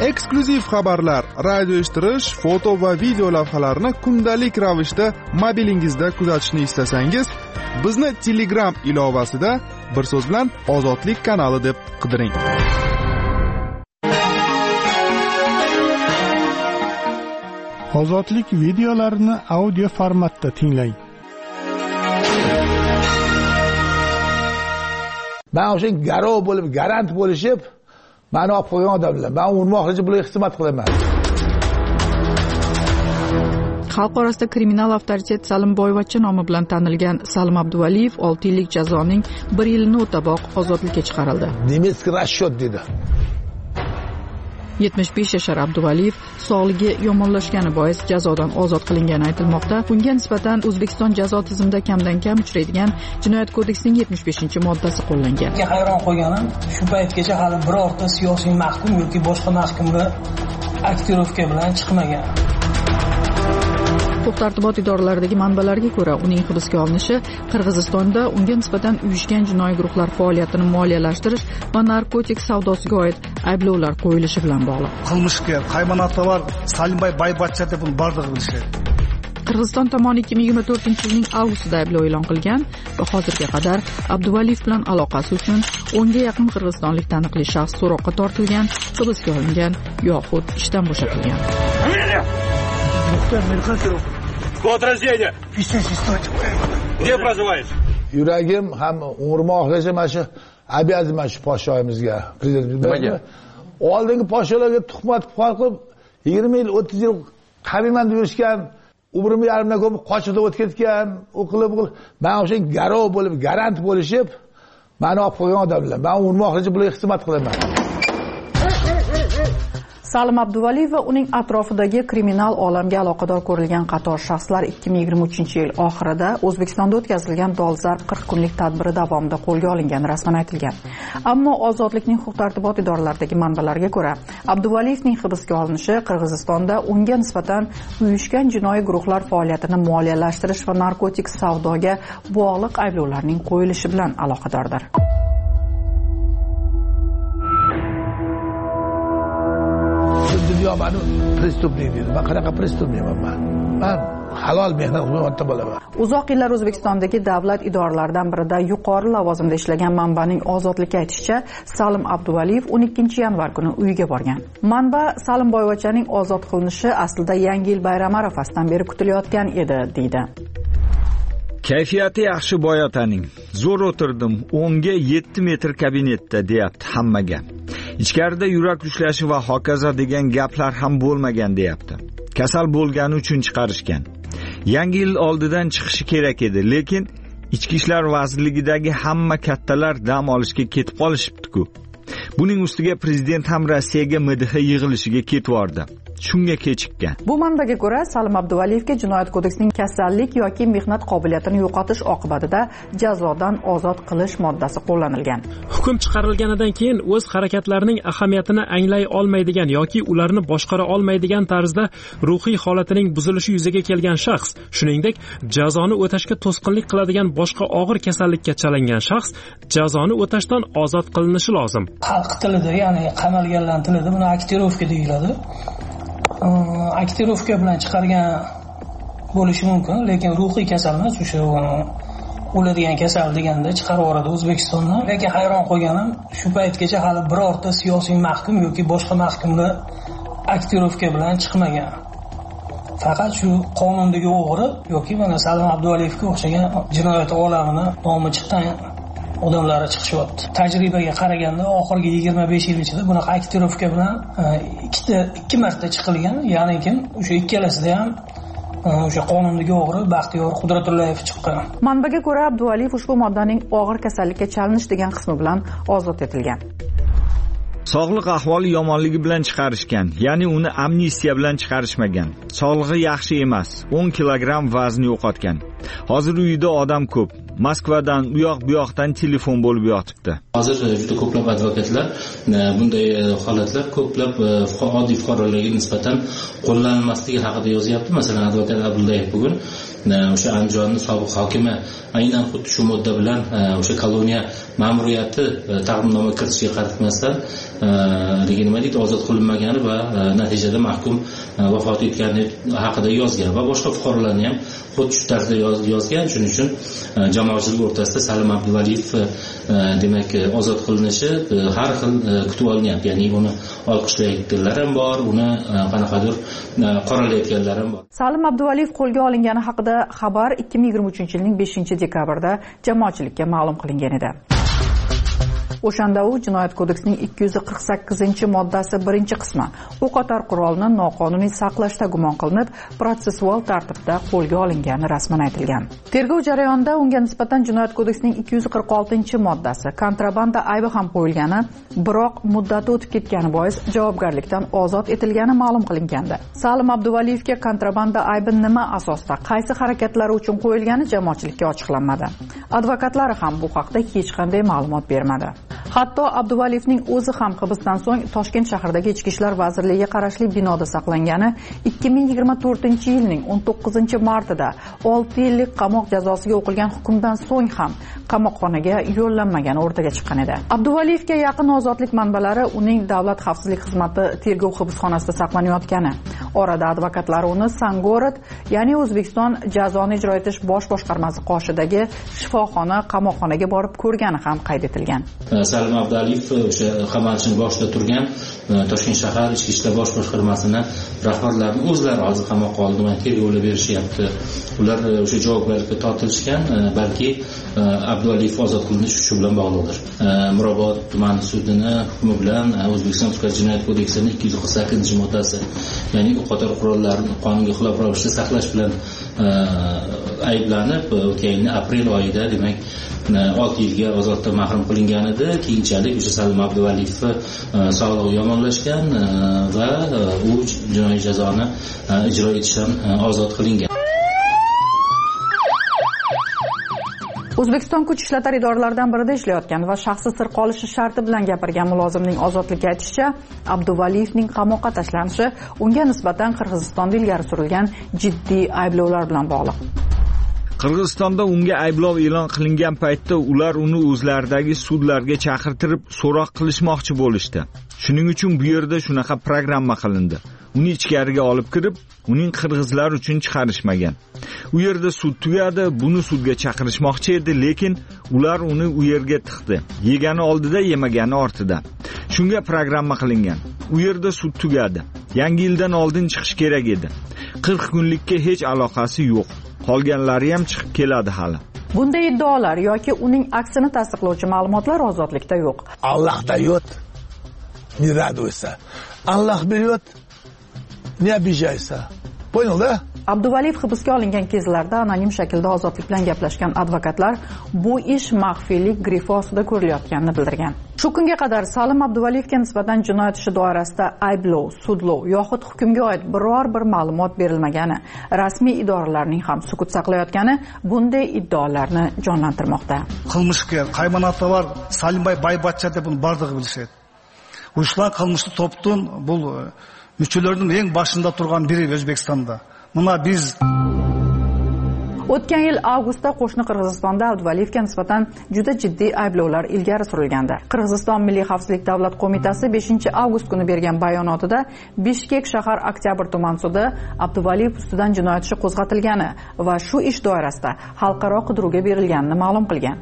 Eksklyuziv xabarlar, radio eshittirish, foto va video lavhalarni kundalik ravishda mobilingizda kuzatishni istasangiz, bizni Telegram ilovasida bir so'z bilan Ozodlik kanali deb qidiring. Ozodlik videolarini audio formatda tinglang. Men o'sha garov bo'lib, garant bo'lishib, meni olib qo'ygan odamlar. Men urmoqchi bularga xizmat qilaman. Xalq orasida kriminal avtoritet Salim Boyvachcha nomi bilan tanilgan Salim Abduvaliyev 6 yillik jazoning 1 yilini o'taboq ozodlikka chiqarildi. Nemetskiy расчет dedi. 75 yashar Abduvaliyev sog'ligi yomonlashgani bois jazodan ozod qilingani aytilmoqda. Bunga nisbatan O'zbekiston jazo tizimida kamdan kam uchraydigan Jinoyat kodeksining 75-moddasi qo'llangan. Hayron qolganim, shu paytgacha hali birorta siyosiy mahkum yoki boshqa mahkumga aktirovka bilan chiqmagan. Huquq-tartibot idoralaridagi manbalarga ko'ra, uning hibsga olinishi Qirg'izistonda unga nisbatan uyushgan jinoiy guruhlar faoliyatini moliyalashtirish va narkotik savdosiga oid ayblovlar qo'yilishi bilan bog'liq. Qilmishga hayvonotda bor Salimboy Boyvachcha deb uni barliq bilishadi. Qirg'iziston tomoni 2024-yilning avgustida ayblov e'lon qilgan va hozirga qadar Abduvaliyev bilan aloqasi uchun 10 ga yaqin qirg'izistonlik taniqli shaxs so'roqqa tortilgan, hibsga olingan yoxud ishdan bo'shatilgan. Код рождения. Где проживаешь? Yuragim ham umrim oxirigacha mana shu обязан mana shu podshoyimizga, prezidentimizga. Oldingi podsholarga tuhmat qilib 20 yil, 30 yil qabilmanda yurishgan, umrimni yarmidan ko'p qochib o'tib ketgan, o'qilib, men o'sha garov bo'lib, garant bo'lishib, meni olib qo'ygan odamlar. Men urmoqchi bularga xizmat qilaman. Salim Abduvaliyev va uning atrofidagi kriminal olamga aloqador ko'rilgan qator shaxslar 2023-yil oxirida O'zbekistonda o'tkazilgan dolzarb 40 kunlik tadbiri davomida qo'lga olingani rasman aytilgan. Ammo Ozodlikning huquq-tartibot idoralaridagi manbalarga ko'ra, Abduvaliyevning hibsga olinishi Qirg'izistonda unga nisbatan uyushgan jinoiy guruhlar faoliyatini moliyalashtirish va narkotik savdoga bog'liq ayblovlarning qo'yilishi bilan aloqadordir. Dunyo meni prestupnik deydi. Men qanaqa prestupnikman men? Men halol mehnat qilmoqda bo'laman. Uzoq yillar O'zbekistondagi davlat idoralaridan birida yuqori lavozimda ishlagan manbaning ozodlikka aytishicha, Salim Abduvaliyev 12-yanvar kuni uyiga borgan. Manba Salim Boyvachchaning ozod qilinishi aslida Yangi yil bayrami arafasidan beri kutilayotgan edi, deydi. Kayfiyati yaxshi boyotaning. Zo'r o'tirdim, 10 ga 7 metr kabinetda deyapti hammaga. Ichkarida yurak ushlashi va hokazo degan gaplar ham bo'lmagan deyapti. Kasal bo'lgani uchun chiqarishgan. Yangi yil oldidan chiqishi kerak edi, lekin Ichki ishlar vazirligidagi hamma kattalar dam olishga ketib qolishibdi-ku. Buning ustiga prezident ham Rossiyaga MDH yig'ilishiga ketvordi. Shunga kechikkan. Bu manbaga ko'ra, Salim Abduvalievga Jinoyat kodeksining kasallik yoki mehnat qobiliyatini yo'qotish oqibatida jazodan ozod qilish moddasi qo'llanilgan. Hukm chiqarilganidan keyin o'z harakatlarining ahamiyatini anglay olmaydigan yoki ularni boshqara olmaydigan tarzda ruhiy holatining buzilishi yuzaga kelgan shaxs, shuningdek, jazoni o'tashga to'sqinlik qiladigan boshqa og'ir kasallikka chalingan shaxs jazoni o'tashdan ozod qilinishi lozim. Xalq tilida, ya'ni qamalganlar tilida buni aktirovka deyiladi. Aktirovka bilan chiqargan bo'lishi mumkin, lekin ruhiy kasal emas, o'sha o'ladigan kasal deganda chiqarib yuboradi O'zbekistondan. Lekin hayron qolganim, shu paytgacha hali birorta siyosiy mahkum yoki boshqa mahkumlar aktirovka bilan chiqmagan. Faqat shu qonundagi o'g'ri yoki mana Salim Abduvalievga o'xshagan jinoyat olamini nomi chiqqan odamlari chiqishyapti. Tajribaga qaraganda oxirgi 25 yil ichida bunaqa aktirovka bilan ikki marta chiqilgan, ya'ni o'sha ikkalasida ham o'sha qonundagi o'g'ri Baxtiyor Qudratullayev chiqqan. Manbaga ko'ra, Abduvaliyev ushbu moddaning og'ir kasallikka chalinish degan qismi bilan ozod etilgan. Sog'liq ahvoli yomonligi bilan chiqarishgan, ya'ni uni amnistiya bilan chiqarishmagan. Sog'lig'i yaxshi emas, 10 kilogramm vazni yo'qotgan. Hozir uyida odam ko'p. Moskvadan, u yoq bu yoqdan telefon bo'lib yotibdi. Hozir juda ko'plab advokatlar bunday holatlar ko'plab oddiy fuqarolarga nisbatan qo'llanilmasligi haqida yozyapti. Masalan, advokat Abdullayev bugun o'sha Andijonning sobiq hokimi aynan xuddi shu modda bilan o'sha koloniya ma'muriyati taqdimnoma kiritishiga qaratmasdan nima deydi, ozod qilinmagani va natijada mahkum vafot etgani haqida yozgan va boshqa fuqarolarni ham xuddi shu tarzda yozgan. Shuning uchun jamoatchilik o'rtasida Salim Abduvaliyev demak ozod qilinishi har xil kutib olinyapti. Ya'ni uni olqishlayotganlar ham bor, uni qanaqadir qoralayotganlar ham bor. Salim Abduvaliyev qo'lga olingani haqida xabar 2023-yilning 5-dekabrda jamoatchilikka ma'lum qilingan edi. O'shanda u Jinoyat kodeksining 248-moddasi 1-qismi o'qotar qurolni noqonuniy saqlashda gumon qilinib, protsessual tartibda qo'lga olingani rasman aytilgan. Tergov jarayonida unga nisbatan Jinoyat kodeksining 246-moddasi kontrabanda aybi ham qo'yilgani, biroq muddati o'tib ketgani bois javobgarlikdan ozod etilgani ma'lum qilingandi. Salim Abduvaliyevga kontrabanda aybi nima asosda, qaysi harakatlari uchun qo'yilgani jamoatchilikka ochiqlanmadi. Advokatlari ham bu haqda hech qanday ma'lumot bermadi. Hatto Abduvaliyevning o'zi ham hibsdan so'ng Toshkent shahridagi Ichki ishlar vazirligiga qarashli binoda saqlangani 2024-yilning 19-martida 6 yillik qamoq jazosiga o'qilgan hukmdan so'ng ham qamoqxonaga yo'llanmagani o'rtaga chiqqan edi. Abduvaliyevga yaqin ozodlik manbalari uning Davlat xavfsizlik xizmati tergov hibsxonasida saqlanayotgani, orada advokatlari uni Sangorod, ya'ni O'zbekiston jazoni ijro etish bosh boshqarmasi qoshidagi shifoxona qamoqxonaga borib ko'rgani ham qayd etilgan. Salim Abduvaliyev o'sha qamalishning boshida turgan Toshkent shahar Ichki ishlar bosh boshqarmasini rahbarlarini o'zlari hozir qamoqqa oldi va tergovlar berishyapti. Ular o'sha javobgarlikka tortilishgan, balki Abduvaliyev ozod qilinishi shu bilan bog'liqdir. Mirobod tuman sudini hukmi bilan O'zbekiston Jinoyat kodeksining 248-moddasi, ya'ni o'qotar qurollarni qonunga xilof ravishda saqlash bilan ayblanib, o'tgan yil aprel oyida demak 6 yilga ozodlikdan mahrum qilingan edi. Keyinchalik o'sha Salim Abduvaliyev sog'lig'i yomonlashgan va u jinoiy jazoni ijro etishdan ozod qilingan. O'zbekiston kuch ishlatar idoralaridan birida ishlayotgan va shaxsi sir qolishi sharti bilan gapirgan mulozimning ozodlikka aytishicha, Abduvaliyevning qamoqqa tashlanishi unga nisbatan Qirg'izistonda ilgari surilgan jiddiy ayblovlar bilan bog'liq. Qirg'izistonda unga ayblov e'lon qilingan paytda ular uni o'zlaridagi sudlarga chaqirtirib so'roq qilishmoqchi bo'lishdi. Shuning uchun bu yerda shunaqa programma qilindi. Uni ichkariga olib kirib, uning qirg'izlar uchun chiqarishmagan. U yerda sud tugadi, buni sudga chaqirishmoqchi edi, lekin ular uni u yerga tiqdi. Yegani oldida, yemagani ortida. Shunga programma qilingan. U yerda sud tugadi. Yangi yildan oldin chiqish kerak edi. 40 kunlikka hech aloqasi yo'q. Qolganlari ham chiqib keladi hali. Bunday iddaolar yoki uning aksini tasdiqlovchi ma'lumotlar ozodlikda yo'q. Allah dает, не радуйся. Allah берет, не обижайся. Понял, да? Abduvaliyev hibsga olingan kezlarda anonim shaklda ozodlik bilan gaplashgan advokatlar bu ish maxfiylik grifi ostida ko'rilayotganini bildirgan. Shu kunga qadar Salim Abduvaliyevga nisbatan jinoyat ishi doirasida ayblov, sudlov yoxud hukmga oid biror bir ma'lumot berilmagani, rasmiy idoralarning ham sukut saqlayotgani bunday iddaolarni jonlantirmoqda. Qilmishkar, qaymonati var, Salimboy Baybatcha deb buni bardығы bilishadi. Uyushlan qilmishli to'pning bu müçülörünün eng başında turgan biri O'zbekistonda. Buna biz O'tgan yil avgustda qo'shni Qirg'izistonda Abduvaliyevga nisbatan juda jiddiy ayblovlar ilgari surilgandi. Qirg'iziston Milliy xavfsizlik davlat qo'mitasi 5-avgust kuni bergan bayonotida Bishkek shahar Oktyabr tuman sudi Abduvaliyev ustidan jinoyat ishi qo'zg'atilgani va shu ish doirasida xalqaro qidiruvga berilganini ma'lum qilgan.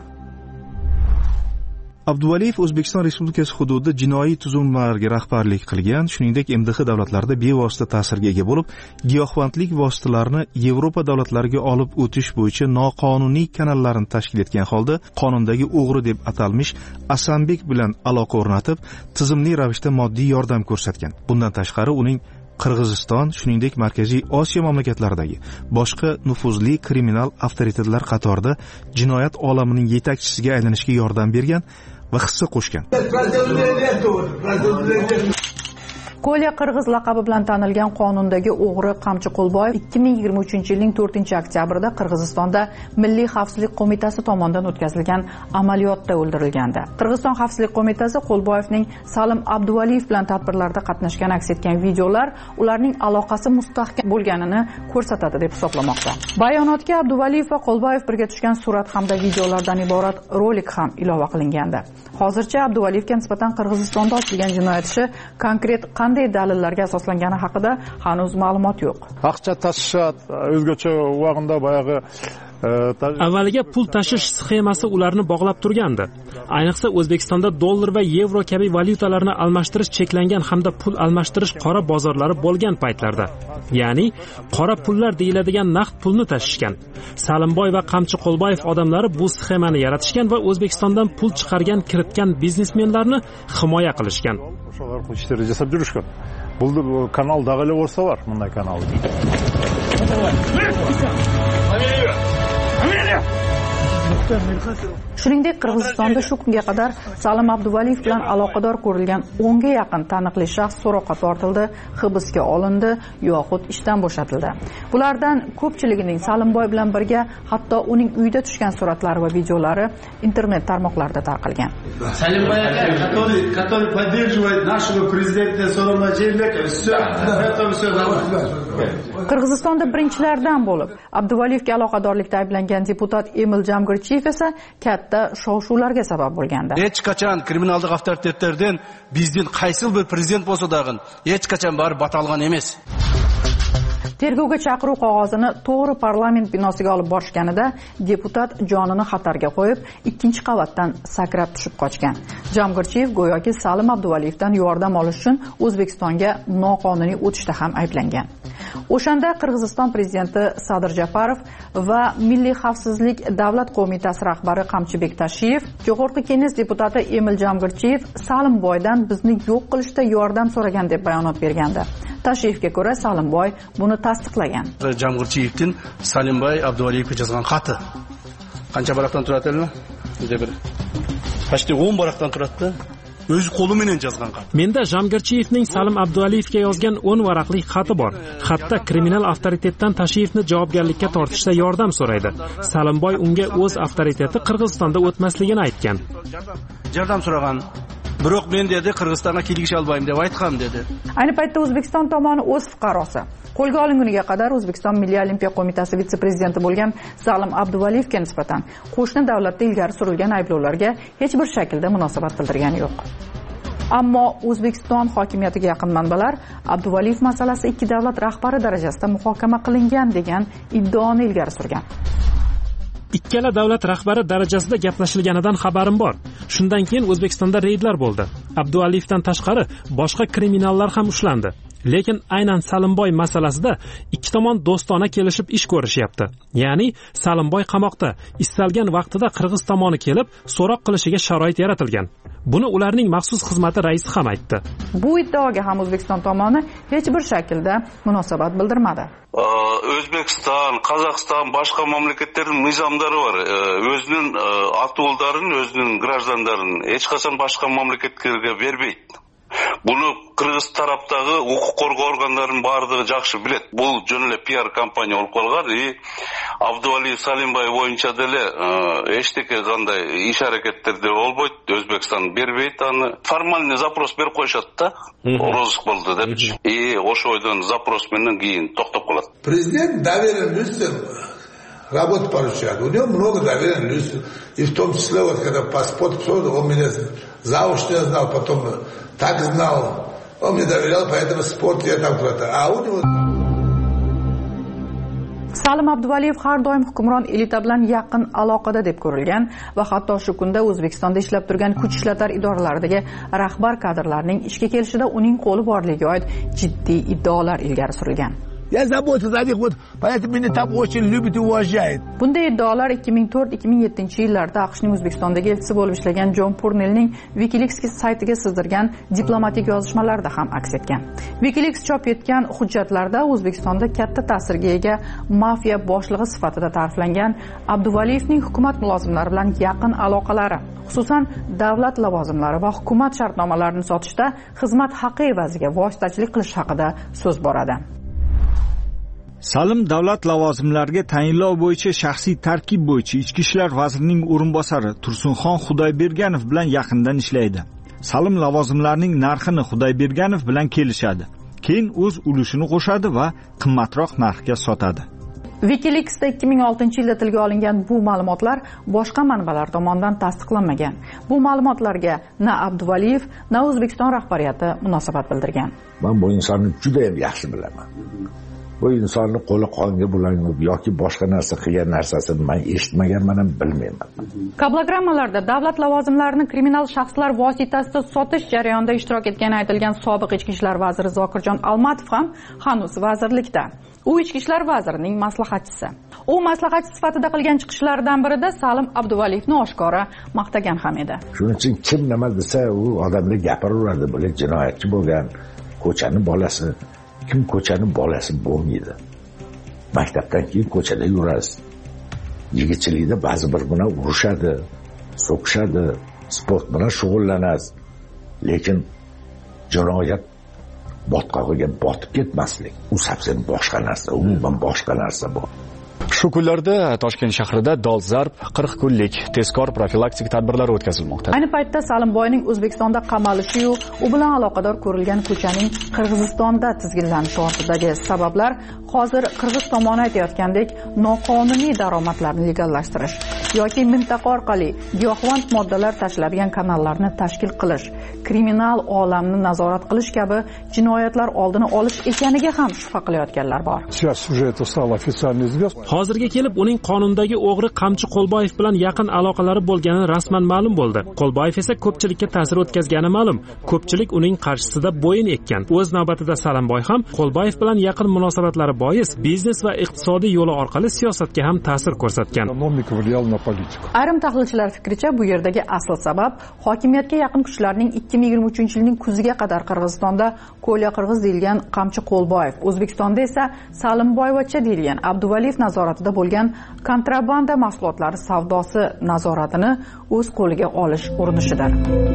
Abduvaliyev O'zbekiston Respublikasi hududida jinoiy tuzilmalarga rahbarlik qilgan, shuningdek MDH davlatlarida bevosita ta'sirga ega bo'lib, giyohvandlik vositalarini Yevropa davlatlariga olib o'tish bo'yicha noqonuniy kanallarni tashkil etgan holda qonundagi o'g'ri deb atalmish Asanbek bilan aloqa o'rnatib, tizimli ravishda moddiy yordam ko'rsatgan. Bundan tashqari uning Qirg'iziston, shuningdek Markaziy Osiyo mamlakatlaridagi boshqa nufuzli kriminal avtoritetlar qatorida jinoyat olamining yetakchisiga aylanishga yordam bergan va hissa qo'shgan. Kolya Qirg'iz laqabi bilan tanilgan qonundagi o'g'ri Qamchi Qo'lboyev 2023-yilning 4-oktyabrida Qirg'izistonda Milliy xavfsizlik qo'mitasi tomonidan o'tkazilgan amaliyotda o'ldirilgandi. Qirg'iziston xavfsizlik qo'mitasi Qo'lboyevning Salim Abduvaliyev bilan tadbirlarda qatnashgan aks etgan videolar ularning aloqasi mustahkam bo'lganini ko'rsatadi deb hisoblamoqda. Bayonotga Abduvaliyev va Qo'lboyev birga tushgan surat hamda videolardan iborat rolik ham ilova qilingandi. Hozircha Abduvaliyevga nisbatan Qirg'izistonda ochilgan jinoyat ishi konkret qanday dalillarga asoslangani haqida hanuz ma'lumot yo'q. Aqcha tashishat o'zgacha vaqtda boyagi avvaliga pul tashish sxemasi ularni bog'lab turgandi. Ayniqsa O'zbekistonda dollar va yevro kabi valyutalarni almashtirish cheklangan hamda pul almashtirish qora bozorlari bo'lgan paytlarda. Ya'ni qora pullar deyiladigan naqd pulni tashishgan. Salimboy va Qamchi Qo'lboyev odamlari bu sxemani yaratishgan va O'zbekistondan pul chiqargan, kiritgan biznesmenlarni himoya qilishgan. O'shalar ishlar jasab yurishgan. Bu kanal dag'ili bo'lsa var, bunday kanal. Shuningdek, Qirg'izistonda shu kunga qadar Salim Abduvaliyev bilan aloqador ko'rilgan 10 ga yaqin taniqli shaxs so'roqqa tortildi, hibsga olindi yoxud ishdan bo'shatildi. Bulardan ko'pchiligining Salimboy bilan birga hatto uning uyida tushgan suratlari va videolari internet tarmoqlarida tarqalgan. Salimboy aka, который поддерживает нашего президента Салима Джейбекова. Qirg'izistonda birinchilardan bo'lib Abduvaliyevga aloqadorlikda ayblangan deputat Emil Jamgirchiyev esa katta shov-shuvlarga sabab bo'lgandi. Hech qachon kriminallik avtoritetlardan bizning qaysi bir prezident bo'lsa dag'in hech qachon barib batalgan emas. Tergovga chaqiruv qog'ozini to'g'ri parlament binosiga olib borishganida deputat jonini xatarga qo'yib, ikkinchi qavatdan sakrab tushib qochgan. Jamgirchiyev go'yoki Salim Abduvaliyevdan yordam olish uchun O'zbekistonga noqonuniy o'tishda ham ayblangan. O'shanda Qirg'iziston prezidenti Sadir Japarov va Milliy xavfsizlik davlat qo'mitasi rahbari Qamchibek Tashiyev, Jo'g'org'i Kenges deputati Emil Jamgirchiyev Salimboydan bizni yo'q qilishda yordam so'ragan deb bayonot bergandi. Tashiyevga ko'ra Salimboy buni tasdiqlagan. Jamgirchiyevdan Salimboy Abduvaliyevga yozgan xati qancha baroqdan turadi? Почти 10 baroqdan turadi. O'z qo'li bilan yozgan xat. Menda Jamgirchiyevning Salim Abduvaliyevga yozgan 10 varaqlik xati bor. Xatda kriminal avtoritetdan Tashiyevni javobgarlikka tortishda yordam so'raydi. Salimboy unga o'z avtoriteti Qirg'izistonda o'tmasligini aytgan. Yordam so'ragan. Biroq men dedi Qirg'izistonga kelgish olmayman deb aytgan dedi. Ayni paytda O'zbekiston tomoni o'z fuqarosi qo'lga olinguniga qadar O'zbekiston Milliy olimpiya qo'mitasi vitse-prezidenti bo'lgan Salim Abduvaliyevga nisbatan qo'shni davlatda ilgari surilgan ayblovlarga hech bir shaklda munosabat bildirgani yo'q. Ammo O'zbekiston hokimiyatiga yaqin manbalar Abduvaliyev masalasi ikki davlat rahbari darajasida muhokama qilingan degan iddaoni ilgari surgan. Ikkala davlat rahbari darajasida gaplashilganidan xabarim bor. Shundan keyin O'zbekistonda reydlar bo'ldi. Abduvaliyevdan tashqari boshqa kriminallar ham ushlandi. Lekin aynan Salimboy masalasida ikki tomon do'stona kelishib ish ko'rishyapti. Ya'ni Salimboy qamoqda, istalgan vaqtida Qirg'iz tomoni kelib, so'roq qilishiga sharoit yaratilgan. Buni ularning maxsus xizmati raisi ham aytdi. Bu iddaoga ham O'zbekiston tomoni hech bir shaklda munosabat bildirmadi. O'zbekiston, Qozog'iston, boshqa mamlakatlarning nizomlari bor. O'zining ato'llarini, o'zining gражданlarini hech qachon boshqa mamlakatlarga bermaydi. Buni Qirg'iz tarafdagi huquq qo'rg'ov organlarining barligi yaxshi biladi. Bu jurnal PR kompaniya olib qolgan. Abduvaliyev Salimboy bo'yicha dele hech qanday ish harakatlarda olmaydi. O'zbekiston bermaydi. Ani formalniy zaпрос berib qo'yishadi-da. Rozыск bo'ldi deb. O'sha oydan zaпрос bilan keyin to'xtab qoladi. Prezident доверенность работу поручает. У него много доверенности. И в том числе, вот когда паспорт, он меня заочно знал, потом так знал. Он мне доверял, поэтому спорт я там куда-то. А у него... Salim Abduvaliyev har doim hukmron elita bilan yaqin aloqada deb ko'rilgan va hatto shu kunda O'zbekistonda ishlab turgan kuch ishlatar idoralaridagi rahbar kadrlarning ishga kelishida uning qo'li borligiga oid jiddiy iddaolar ilgari surilgan. Я заботу за них, вот поэтому меня там очень любят и уважают. Bunday iddaolar 2004-2007 yillarda AQShning O'zbekistondagi elchisi bo'lib ishlagan Jon Purnellning WikiLeaks saytiga sizdirgan diplomatik yozishmalarida ham aks etgan. WikiLeaks chop etgan hujjatlarda O'zbekistonda katta ta'sirga ega mafiya boshlig'i sifatida ta'riflangan Abduvaliyevning hukumat mulozimlari bilan yaqin aloqalari, xususan davlat lavozimlari va hukumat shartnomalarini sotishda xizmat haqi evaziga vositachilik qilish haqida so'z boradi. Salim davlat lavozimlariga tayinlov bo'yicha shaxsiy tarkib bo'yicha Ichki ishlar vazirining o'rinbosari Tursunxon Xudoyberganov bilan yaqindan ishlaydi. Salim lavozimlarining narxini Xudoyberganov bilan kelishadi. Keyin o'z ulushini qo'shadi va qimmatroq narxga sotadi. WikiLeaksda 2006-yilda tilga olingan bu ma'lumotlar boshqa manbalar tomonidan tasdiqlanmagan. Bu ma'lumotlarga na Abduvaliyev, na O'zbekiston rahbariyati munosabat bildirgan. Men bu insonni juda ham yaxshi bilaman. Bu insonni qo'li qonga bulanib yoki boshqa narsa qilgan narsasini men eshitmaganman ham bilmayman. Kablogrammalarda davlat lavozimlarini kriminal shaxslar vositasida sotish jarayonida ishtirok etgani aytilgan sobiq ichki ishlar vaziri Zokirjon Almatov ham hanuz vazirlikda. U ichki ishlar vazirining maslahatchisi. U maslahatchi sifatida qilgan chiqishlaridan birida Salim Abduvaliyevni oshkora maqtagan ham edi. Shuning uchun kim nima desa u odamlar gapiraveradi, bular jinoyatchi bo'lgan, ko'chani bolasi. Kim ko'chani bolasi bo'lmaydi. Maktabdan keyin ko'chada yurasiz. Yigitchilikda ba'zi bir bilan urushadi, so'kishadi, sport bilan shug'ullanasiz. Lekin jinoyat botqog'iga botib ketmaslik, u sabsin boshqa narsa, umuman boshqa narsa bu. Shu kunlarda Toshkent shahrida dolzarb 40 kunlik tezkor profilaktik tadbirlar o'tkazilmoqda. Ayni paytda Salimboyning O'zbekistonda qamalishi u bilan aloqador ko'rilgan ko'chaning Qirg'izistonda tizginlanishi ortidagi sabablar hozir Qirg'iz tomoni aytayotgandek noqonuniy daromadlarni legallashtirish yoki mintaqa orqali giyohvand moddalar tashlanadigan kanallarni tashkil qilish, kriminal olamni nazorat qilish kabi jinoyatlar oldini olish ekaniga ham shubha qilayotganlar bor. Hozirga kelib uning qonundagi o'g'ri Qamchi Qo'lboyev bilan yaqin aloqalari bo'lgani rasman ma'lum bo'ldi. Qo'lboyev esa ko'pchilikka ta'sir o'tkazgani ma'lum. Ko'pchilik uning qarshisida bo'yin ekkan. O'z navbatida Salimboy ham Qo'lboyev bilan yaqin munosabatlari bois biznes va iqtisodiy yo'li orqali siyosatga ham ta'sir ko'rsatgan. Ayrim tahlilchilar fikricha bu yerdagi asl sabab hokimiyatga yaqin kuchlarning 2023-yilning kuziga qadar Qirg'izistonda Ko'lya Qirg'iz deyilgan Qamchi Qo'lboyev, O'zbekistonda esa Salimboyevcha deyilgan Abduvaliyev nazoratida bo'lgan kontrabanda mahsulotlari savdosi nazoratini o'z qo'liga olish urinishidir.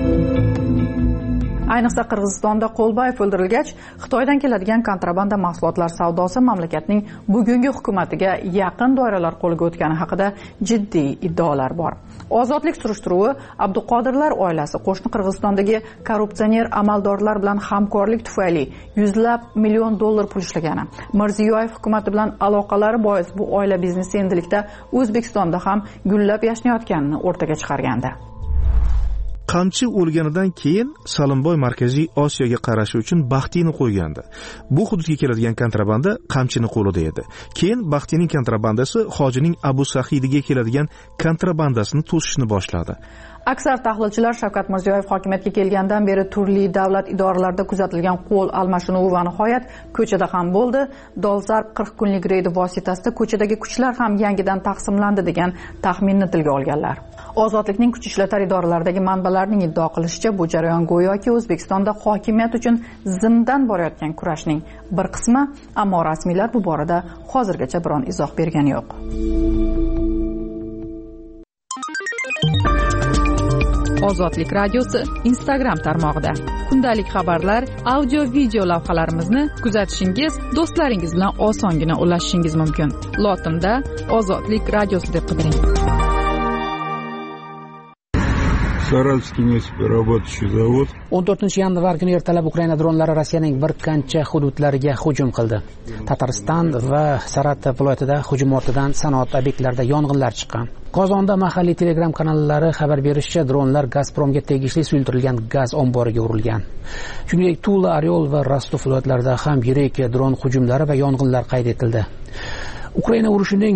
Ayniqsa Qirg'izistonda Qo'lboyev o'ldirilgach, Xitoydan keladigan kontrabanda mahsulotlar savdosi mamlakatning bugungi hukumatiga yaqin doiralar qo'liga o'tgani haqida jiddiy iddaolar bor. Ozodlik surishtiruvi Abduqodirlar oilasi qo'shni Qirg'izistondagi korrupsioner amaldorlar bilan hamkorlik tufayli yuzlab million dollar pul ishlagani, Mirziyoyev hukumati bilan aloqalari bois bu oila biznesi endilikda O'zbekistonda ham gullab yashnayotganini o'rtaga chiqargandi. Qamchi o'lganidan keyin Salimboy Markaziy Osiyoga qarashi uchun Baxtiyni qo'ygandi. Bu hududga keladigan kontrabanda Qamchini qo'lida edi. Keyin Baxtiyning kontrabandasi Hojining Abu Sahidiga keladigan kontrabandasini to'sishni boshladi. Aksar tahlilchilar Shavkat Mirziyoyev hokimiyatga kelgandan beri turli davlat idoralarida kuzatilgan qo'l almashinuvi va nihoyat ko'chada ham bo'ldi. Dolzarb 40 kunlik reyd vositasida ko'chadagi kuchlar ham yangidan taqsimlandi degan taxminni tilga olganlar. Ozodlikning kuch ishlatar idoralaridagi manbalarning iddao qilishicha, bu jarayon go'yoki O'zbekistonda hokimiyat uchun zimdan borayotgan kurashning bir qismi, ammo rasmiylar bu borada hozirgacha biron izoh bergani yo'q. Ozodlik radiosi Instagram tarmog'ida kundalik xabarlar, audio, video lavhalarimizni kuzatishingiz, do'stlaringiz bilan osongina ulashishingiz mumkin. Lotinda Ozodlik radiosi deb qidiring. Saratskiy нефтеперерабатывающий завод. 14-yanvar kuni ertalab Ukraina dronlari Rossiyaning bir qancha hududlariga hujum qildi. Tatariston va Saratov viloyatida hujum ortidan sanoat obyektlarida yong'inlar chiqqan. Qozonda mahalliy Telegram kanallari xabar berishicha, dronlar Gazpromga tegishli suyultirilgan gaz omboriga urilgan. Shuningdek, Tula, Oryol va Rostov viloyatlarida ham yirik dron hujumlari va yong'inlar qayd etildi. Ukraina urushining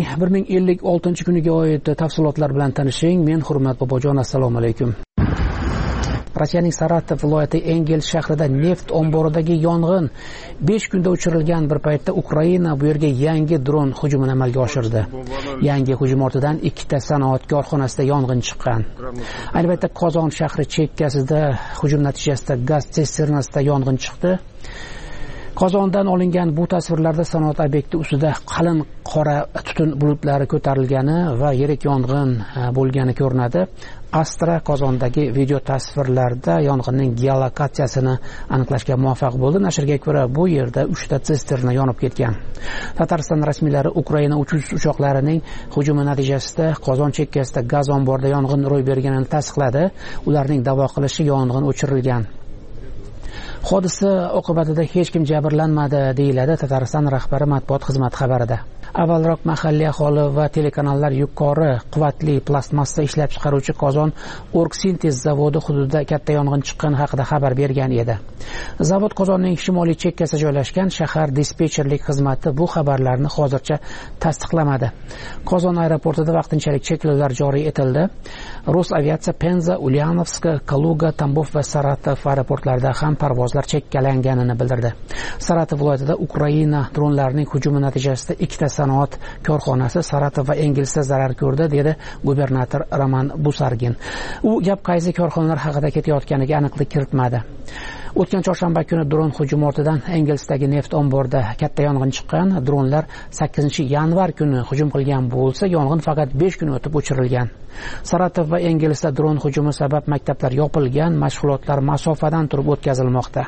1056-kuniga oid tafsilotlar bilan tanishing. Men Hurmat Bobojon, assalomu alaykum. Rossiyaning Saratov viloyati Engel shahrida neft omboridagi yong'in 5 kunda o'chirilgan bir paytda Ukraina bu yerga yangi dron hujumini amalga oshirdi. Yangi hujum ortidan ikkita sanoat korxonasida yong'in chiqqan. Ayni paytda Qozon shahri chekkasida hujum natijasida gaz sisternasida yong'in chiqdi. Qozondan olingan bu tasvirlarda sanoat obyekti ustida qalin qora tutun bulutlari ko'tarilgani va yirik yong'in bo'lgani ko'rinadi. Astra Qozondagi video tasvirlarda yong'inning geolokatsiyasini aniqlashga muvaffaq bo'ldi. Nashrga ko'ra, bu yerda 3 ta sisterna yonib ketgan. Tatariston rasmiylari Ukraina uchush uchoqlarining hujumi natijasida Qozon chekkasida gaz omborida yong'in ro'y berganini tasdiqladi. Ularning da'vo qilishicha yong'in o'chirilgan. Hodisa oqibatida hech kim jabrlanmadi, deyiladi Tatariston rahbari matbuot xizmati xabarida. Avvalroq mahalliy aholi va telekanallar yuqori quvvatli plastmassa ishlab chiqaruvchi Qozon Orgsintez zavodi hududida katta yong'in chiqqani haqida xabar bergan edi. Zavod Qozonning shimoliy chekkasida joylashgan. Shahar dispetcherlik xizmati bu xabarlarni hozircha tasdiqlamadi. Qozon aeroportida vaqtinchalik cheklovlar joriy etildi. Rus aviatsiya Penza, Ulyanovsk, Kaluga, Tambov va Saratov aeroportlarida ham parvozlar cheklanganini bildirdi. Saratov viloyatida Ukraina dronlarining hujumi natijasida ikkita sanoat korxonasi Saratov va Engelsda zarar ko'rdi, dedi gubernator Roman Busargin. U gap qaysi korxonalar haqida ketayotganiga aniqlik kiritmadi. O'tgan chorshanba kuni dron hujumi ortidan Engelsdagi neft omborida katta yong'in chiqqan. Dronlar 8-yanvar kuni hujum qilgan bo'lsa, yong'in faqat 5 kun o'tib o'chirilgan. Saratov va Engelsda dron hujumi sabab maktablar yopilgan, mashg'ulotlar masofadan turib o'tkazilmoqda.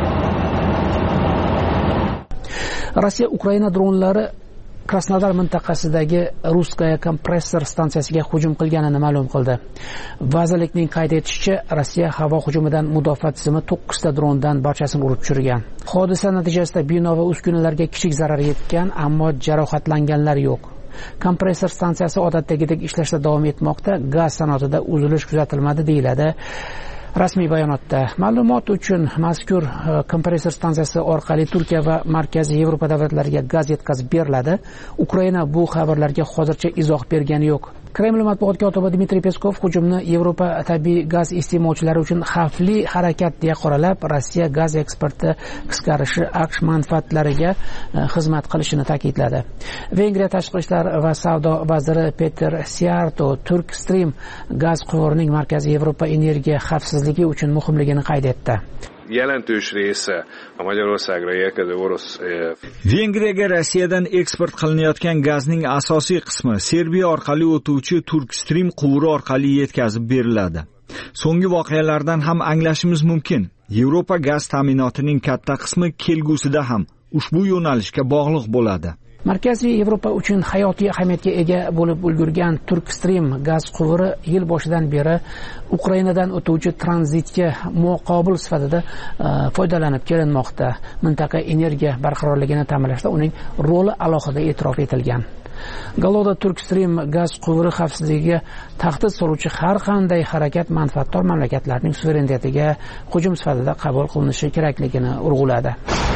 Rossiya Ukraina dronlari Krasnodar mintaqasidagi Ruskaya kompressor stansiyasiga hujum qilganini ma'lum qildi. Vazirlikning qayd etishicha, Rossiya havo hujumidan mudofaa tizimi 9 ta drondan barchasini urib tushirgan. Hodisa natijasida bino va uskunalarga kichik zarar yetgan, ammo jarohatlanganlar yo'q. Kompressor stansiyasi odatdagidek ishlashda davom etmoqda. Gaz sanoatida uzilish kuzatilmadi, deyiladi rasmiy bayonotda. Ma'lumot uchun mazkur kompressor stansiyasi orqali Turkiya va Markaziy Yevropa davlatlariga gaz yetkazib beriladi. Ukraina bu xabarlarga hozircha izoh bergani yo'q. Kreml matbuot kotibi Dmitriy Peskov hujumni Yevropa tabiiy gaz iste'molchilari uchun xavfli harakat deya qoralab, Rossiya gaz eksporti qisqarishi AQSh manfaatlariga xizmat qilishini ta'kidladi. Vengriya tashqi ishlar va savdo vaziri Peter Siarto Turk Stream gaz quvurining Markaziy Yevropa energiya xavfsizligi uchun muhimligini qayd etdi. Jelentős része a Magyarországra érkező orosz. Vengriyaga Rossiyadan eksport qilinayotgan gazning asosiy qismi Serbiya orqali o'tuvchi Turk Stream quvuri orqali yetkazib beriladi. So'nggi voqealardan ham anglashimiz mumkin. Yevropa gaz ta'minotining katta qismi kelgusida ham ushbu yo'nalishga bog'liq bo'ladi. Markaziy Yevropa uchun hayotiy ahamiyatga ega bo'lib ulgurgan Turk Stream gaz quvuri yil boshidan beri Ukrainadan o'tuvchi tranzitga muqobil sifatida foydalanib kelinmoqda. Mintaqa energiya barqarorligini ta'minlashda uning roli alohida e'tirof etilgan. Galoda Turk Stream gaz quvuri xavfsizligiga tahdid soluvchi har qanday harakat manfaatdor mamlakatlarning suverenitetiga hujum sifatida qabul qilinishi kerakligini urg'uladi.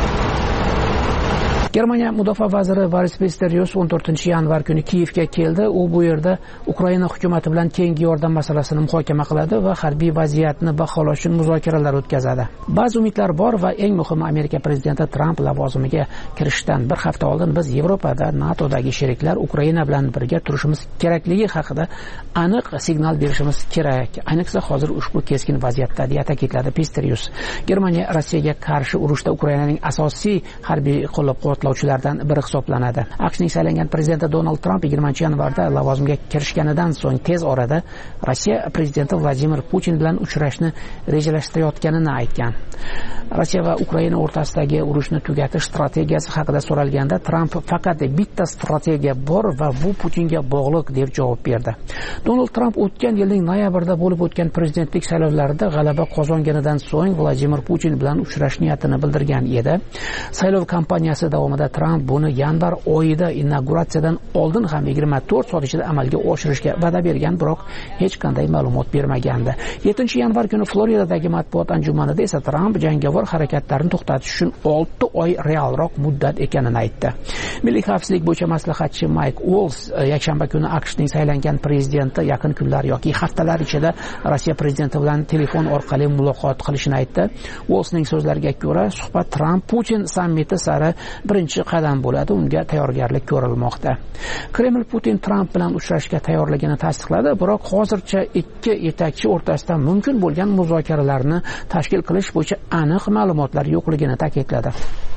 Germaniya mudofaa vaziri Boris Pistorius 14-yanvar kuni Kiyevga keldi. U bu yerda Ukraina hukumati bilan keyingi yordam masalasini muhokama qiladi va harbiy vaziyatni baholash uchun muzokaralar o'tkazadi. Ba'zi umidlar bor va eng muhimi, Amerika prezidenti Tramp lavozimiga kirishdan bir hafta oldin biz Yevropada NATOdagi sheriklar Ukraina bilan birga turishimiz kerakligi haqida aniq signal berishimiz kerak. Ayniqsa hozir ushbu keskin vaziyatda, deya ta'kidladi Pistorius. Germaniya Rossiyaga qarshi urushda Ukrainaning asosiy harbiy qo'llab-quvvatlovchilardan biri hisoblanadi. AQShning saylangan prezidenti Donald Tramp 20-yanvarda lavozimga kirishganidan so'ng tez orada Rossiya prezidenti Vladimir Putin bilan uchrashni rejalashtirayotganini aytgan. Rossiya va Ukraina o'rtasidagi urushni tugatish strategiyasi haqida so'ralganda Tramp faqat bitta strategiya bor va bu Putinga bog'liq deb javob berdi. Donald Tramp o'tgan yilning noyabrida bo'lib o'tgan prezidentlik saylovlarida g'alaba qozonganidan so'ng Vladimir Putin bilan uchrash niyatini bildirgan edi. Saylov kampaniyasi davom davomida Tramp buni yanvar oyida inauguratsiyadan oldin ham 24 soat ichida amalga oshirishga va'da bergan, biroq hech qanday ma'lumot bermagandi. 7 yanvar kuni Floridadagi matbuot anjumanida esa Tramp jangovar harakatlarni to'xtatish uchun 6 oy realroq muddat ekanini aytdi. Milliy xavfsizlik bo'yicha maslahatchi Mike Waltz yakshanba kuni AQShning saylangan prezidenti yaqin kunlar yoki haftalar ichida Rossiya prezidenti bilan telefon orqali muloqot qilishini aytdi. Waltzning so'zlariga ko'ra, suhbat Tramp-Putin sammiti sari birinchi qadam bo'ladi, unga tayyorgarlik ko'rilmoqda. Kreml Putin Tramp bilan uchrashishga tayyorligini tasdiqladi, biroq hozircha ikki yetakchi o'rtasida mumkin bo'lgan muzokaralarni tashkil qilish bo'yicha aniq ma'lumotlar yo'qligini ta'kidladi.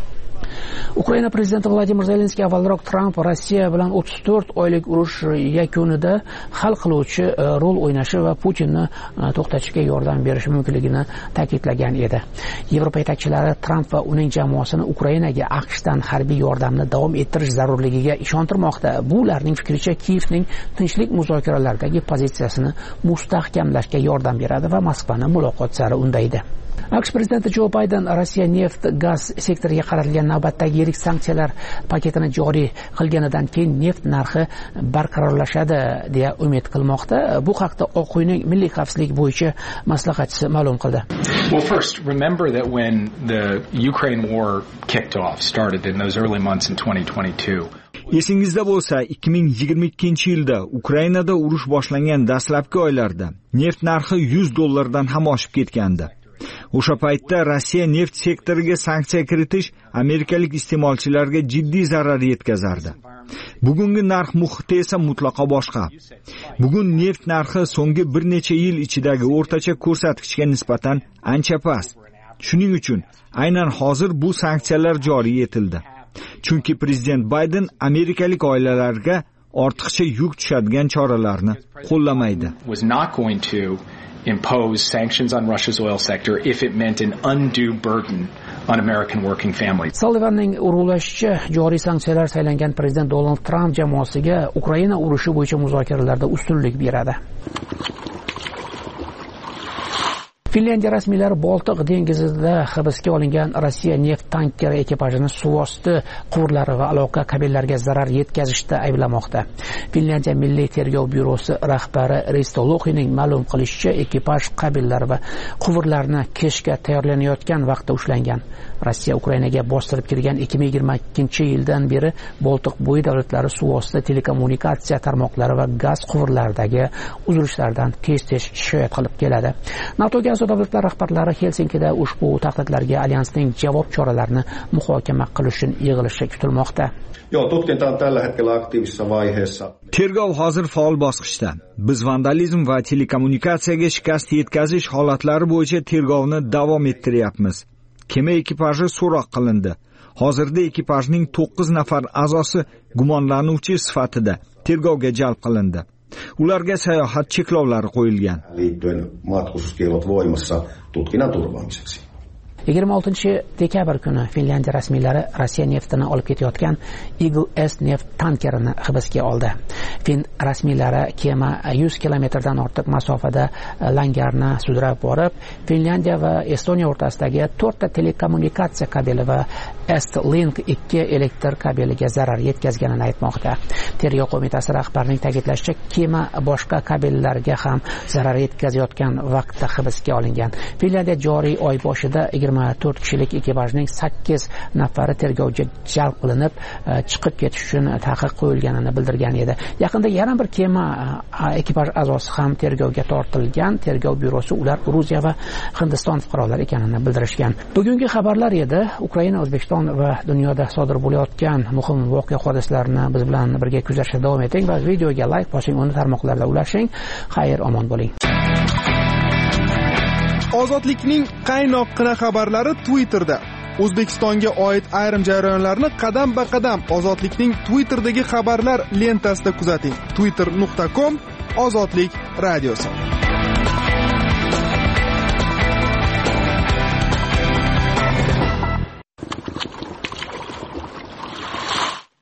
Ukraina prezidenti Vladimir Zelenskiy avvalroq Tramp Rossiya bilan 34 oylik urush yakunida hal qiluvchi rol o'ynashi va Putinni to'xtatishga yordam berishi mumkinligini ta'kidlagan edi. Yevropa yetakchilari Tramp va uning jamoasini Ukrainaga AQShdan harbiy yordamni davom ettirish zarurligiga ishontirmoqda. Bu ularning fikricha Kiyevning tinchlik muzokaralaridagi pozitsiyasini mustahkamlashga yordam beradi va Moskvani muloqot sari undaydi. AQSh prezidenti Jo Bayden Rossiya neft gaz sektoriga qaratilgan navbatdagi yirik sanksiyalar paketini joriy qilganidan keyin neft narxi barqarorlashadi deya umid qilmoqda. Bu haqda Oq uyning milliy xavfsizlik bo'yicha maslahatchisi ma'lum qildi. Well, first, remember that when the Ukraine war kicked off, started in those early months in 2022. Esingizda bo'lsa, 2022-yilda Ukrainada urush boshlangan dastlabki oylarda neft narxi $100 dan ham oshib ketgandi. O'sha paytda Rossiya neft sektoriga sanksiya kiritish amerikalik iste'molchilarga jiddiy zarar yetkazardi. Bugungi narx muhiti esa mutlaqo boshqa. Bugun neft narxi so'nggi bir necha yil ichidagi o'rtacha ko'rsatkichga nisbatan ancha past. Shuning uchun aynan hozir bu sanksiyalar joriy etildi. Chunki prezident Bayden amerikalik oilalarga ortiqcha yuk tushadigan choralarni qo'llamaydi. Impose sanctions on Russia's oil sector if it meant an undue burden on American working families. Sullivanning urg'ulashicha, joriy sanksiyalar saylangan prezident Donald Trump jamoasiga Ukraina urushi bo'yicha muzokaralarda ustunlik beradi. Finlyandiya rasmiylari Boltiq dengizida hibsga olingan Rossiya neft tankeri ekipajini suvosti quvurlari va aloqa kabellariga zarar yetkazishda ayblamoqda. Finlyandiya Milliy tergov byurosi rahbari Risto Loxining ma'lum qilishicha, ekipaj kabellari va quvurlarni keshga tayyorlanayotgan vaqtda ushlangan. Rossiya Ukrainaga bostirib kirgan 2022-yildan beri Boltiq bo'yi davlatlari suvosti telekommunikatsiya tarmoqlari va gaz quvurlaridagi uzilishlardan tez-tez shikoyat qilib keladi. NATOga a'zo davlatlar rahbarlari Helsinkida ushbu tahdidlarga alyansning javob choralarini muhokama qilish uchun yig'ilishi kutilmoqda. Tergov hozir faol bosqichda. Biz vandalizm va telekommunikatsiyaga shikast yetkazish holatlari bo'yicha tergovni davom ettiryapmiz. Kema ekipaji so'roq qilindi. Hozirda ekipajning 9 nafar a'zosi gumonlanuvchi sifatida tergovga jalb qilindi. Ularga sayohat cheklovlari qo'yilgan. 26-dekabr kuni Finlyandiya rasmiylari Rossiya neftini olib ketayotgan Eagle S neft tankerini hibsga oldi. Fin rasmiylari kema 100 kilometrdan ortiq masofada langarni sudrab borib, Finlyandiya va Estoniya o'rtasidagi 4 ta telekommunikatsiya kabeli va Estlink 2 elektr kabeliga zarar yetkazganini aytmoqda. Tergov qo'mitasi rahbarining ta'kidlashicha, kema boshqa kabellarga ham zarar yetkazayotgan vaqtda hibsga olingan. Finlyandiya joriy oy boshida 24 kishilik ekipajning 8 nafari tergovga jalb qilinib, chiqib ketish uchun taqiq qo'yilganini bildirgan edi. Yaqinda yana bir kema ekipaj a'zosi ham tergovga tortilgan. Tergov byurosi ular Gruziya va Hindiston fuqarolari ekanini bildirishgan. Bugungi xabarlar edi. Ukraina, O'zbekiston va dunyoda sodir bo'layotgan muhim voqea hodisalarni biz bilan birga kuzatishda davom eting va videoga like bosing, uni tarmoqlarda ulashing. Xayr, omon bo'ling. Ozodlikning qaynoqqina xabarlari Twitterda. O'zbekistonga oid ayrim jarayonlarni qadam-ba-qadam Ozodlikning Twitterdagi xabarlar lentasida kuzating. twitter.com/ozodlik radiosi.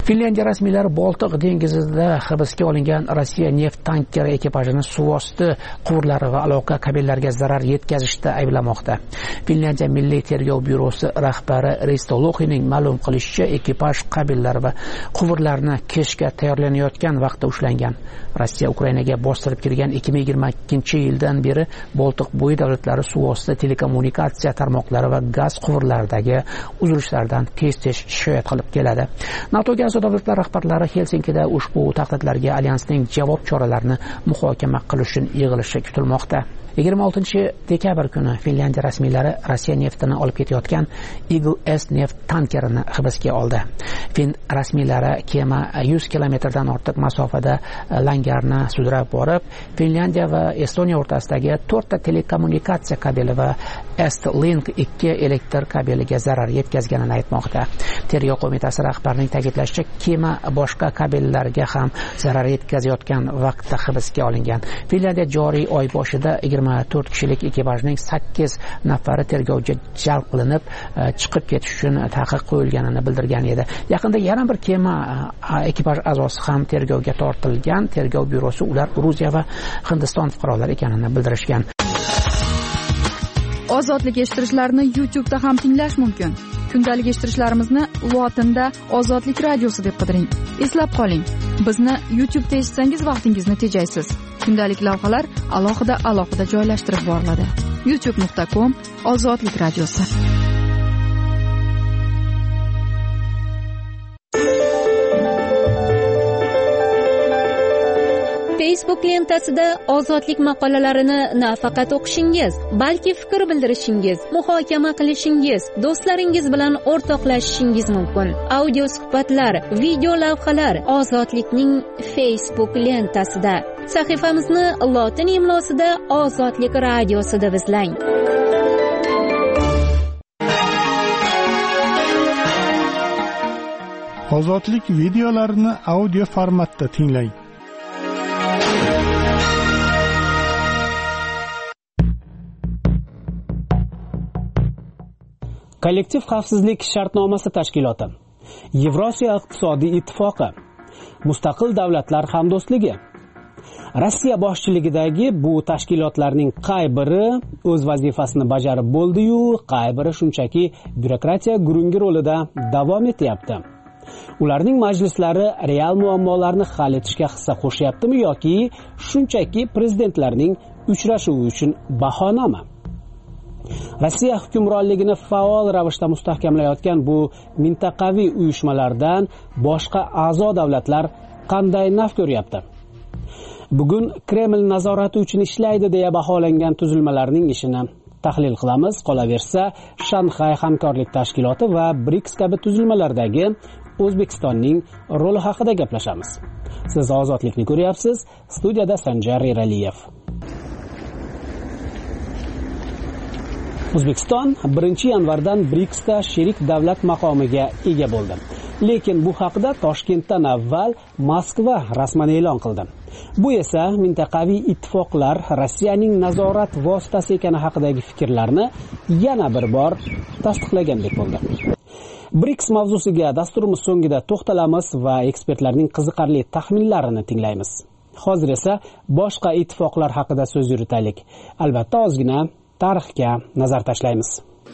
Finlyandiya rasmiylari Boltiq dengizida hibsga olingan Rossiya neft tankeri ekipajini suvosti quvurlari va aloqa kabellariga zarar yetkazishda ayblamoqda. Finlyandiya Milliy tergov byurosi rahbari Risto Loxining ma'lum qilishicha, ekipaj kabellari va quvurlarni keshga tayyorlanayotgan vaqtda ushlangan. Rossiya Ukrainaga bostirib kirgan 2022-yildan beri Boltiq bo'yi davlatlari suvosti telekommunikatsiya tarmoqlari va gaz quvurlaridagi uzilishlardan tez-tez shikoyat qilib keladi. NATOga a'zo davlatlar rahbarlari Helsinkida ushbu tahdidlarga alyansning javob choralarini muhokama qilish uchun yig'ilishi kutilmoqda. 26-dekabr kuni Finlyandiya rasmiylari Rossiya neftini olib ketayotgan Eagle S neft tankerini hibsga oldi. Fin rasmiylari kema 100 kilometrdan ortiq masofada langarni sudrab borib, Finlyandiya va Estoniya o'rtasidagi 4 ta telekommunikatsiya kabeli va Estlink 2 elektr kabeliga zarar yetkazganini aytmoqda. Tergov qo'mitasi rahbarining ta'kidlashicha, kema boshqa kabellarga ham zarar yetkazayotgan vaqtda hibsga olingan. Finlyandiya joriy oy boshida 24 kishilik ekipajning 8 nafari tergovga jalb qilinib, chiqib ketish uchun taqiq qo'yilganini bildirgan edi. Yaqinda yana bir kema ekipaj a'zosi ham tergovga tortilgan. Tergov byurosi ular Gruziya va Hindiston fuqarolari ekanini bildirishgan. Ozodlik eshittirishlarni YouTube'da ham tinglash mumkin. Kundalik eshittirishlarimizni Lotinda Ozodlik radiosi deb qidiring. Eslab qoling, bizni YouTube'da eshitsangiz vaqtingizni tejaysiz. Kundalik lavhalar alohida joylashtirib boriladi. youtube.com/Ozodlik radiosi. Facebook lentasida ozodlik maqolalarini nafaqat o'qishingiz, balki fikr bildirishingiz, muhokama qilishingiz, do'stlaringiz bilan o'rtoqlashishingiz mumkin. Audio suhbatlar, video lavhalar Ozodlikning Facebook lentasida. Sahifamizni lotin imlosida Ozodlik radiosi deb izlang. Ozodlik videolarini audio formatda tinglang. Kollektiv xavfsizlik shartnomasi tashkiloti, Yevrosiyo iqtisodiy ittifoqi, Mustaqil davlatlar hamdo'stligi. Rossiya boshchiligidagi bu tashkilotlarning qay biri o'z vazifasini bajarib bo'ldi-yu, qay biri shunchaki byurokratiya gurungi rolida davom etyapti. Ularning majlislari real muammolarni hal etishga hissa qo'shyaptimi yoki shunchaki prezidentlarning uchrashuvi uchun bahonami? Rossiya hukmronligini faol ravishda mustahkamlayotgan bu mintaqaviy uyushmalardan boshqa a'zo davlatlar qanday naf ko'ryapti? Bugun Kreml nazorati uchun ishlaydi deya baholangan tuzilmalarning ishini tahlil qilamiz. Qolaversa, Shanxay hamkorlik tashkiloti va BRICS kabi tuzilmalardagi O'zbekistonning roli haqida gaplashamiz. Siz ozodlikni ko'ryapsiz. Studiyada Sanjar Eraliyev. O'zbekiston 1-yanvardan BRICSda sherik davlat maqomiga ega bo'ldi. Lekin bu haqida Toshkentdan avval Moskva rasman e'lon qildi. Bu esa mintaqaviy ittifoqlar Rossiyaning nazorat vositasi ekani haqidagi fikrlarni yana bir bor tasdiqlagandek bo'ldi. BRICS mavzusiga dasturimiz so'ngida to'xtalamiz va ekspertlarning qiziqarli taxminlarini tinglaymiz. Hozir esa boshqa ittifoqlar haqida so'z yuritaylik. Albatta ozgina tarixga nazar tashlaymiz.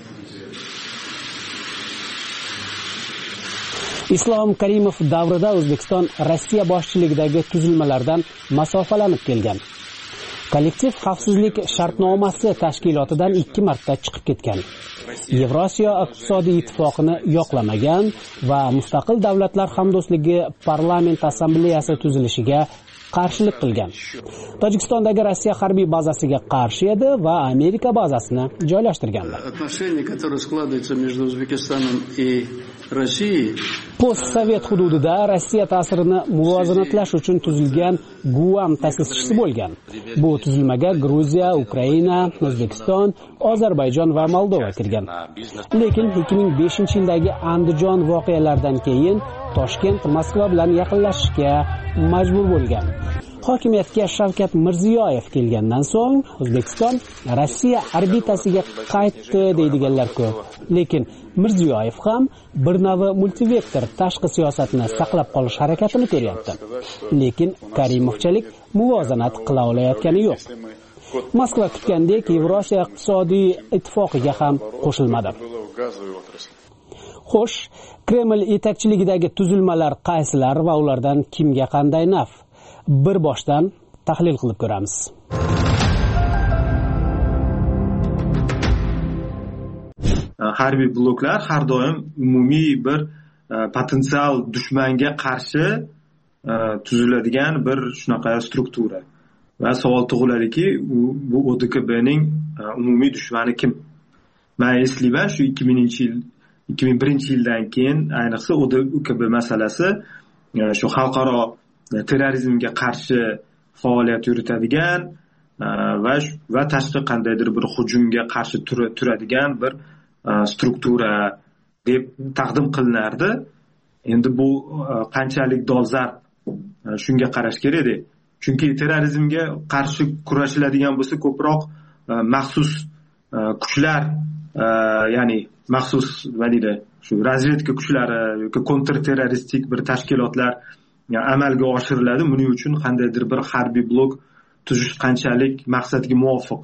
Islom Karimov davrida O'zbekiston Rossiya boshchiligidagi tuzilmalardan masofalanib kelgan. Kollektiv xavfsizlik shartnomasi tashkilotidan 2 marta chiqib ketgan. Yevrosiyo iqtisodiy ittifoqini yoqlamagan va Mustaqil davlatlar hamdo'stligi parlament assambleyasi tuzilishiga qarshilik qilgan. Tojikistondagi Rossiya harbiy bazasiga qarshi edi va Amerika bazasini joylashtirgandi. Postsovet hududida Rossiya ta'sirini muvozanatlash uchun tuzilgan Guam ta'sischisi bo'lgan. Bu tuzilmaga Gruziya, Ukraina, O'zbekiston, Ozarbayjon va Moldova kirgan. Lekin 2005-yildagi Andijon voqealaridan keyin Toshkent Moskva bilan yaqinlashishga majbur bo'lgan. hokimiyatga Shavkat Mirziyoyev kelgandan so'ng O'zbekiston Rossiya orbitasiga qaytdi deydiganlar ko'p. Lekin Mirziyoyev ham bir navi multivektor tashqi siyosatni saqlab qolish harakatini ko'ryapti. Lekin Karimovchalik muvozanat qila olayotgani yo'q. Moskva kutgandek Yevrosiyo iqtisodiy ittifoqiga ham qo'shilmadi. Xo'sh, Kreml yetakchiligidagi tuzilmalar qaysilar va ulardan kimga qanday naf? Bir boshdan tahlil qilib ko'ramiz. Harbiy bloklar har doim umumiy bir potensial dushmanga qarshi tuziladigan bir shunaqa struktura. Va savol tug'iladiki, bu ODKBning umumiy dushmani kim? Men eslayman, shu 2001-yildan keyin ayniqsa ODKB masalasi shu xalqaro terrorizmga qarshi faoliyat yuritadigan va tashqi qandaydir bir hujumga qarshi turadigan bir struktura deb taqdim qilinardi. Endi bu qanchalik dolzarb shunga qarash kerak-da. Chunki terrorizmga qarshi kurashiladigan bo'lsa ko'proq maxsus kuchlar, ya'ni maxsus nima deydi, shu razvedka kuchlari yoki kontrterroristik bir tashkilotlar amalga oshiriladi. Buning uchun qandaydir bir harbiy blok tuzish qanchalik maqsadga muvofiq?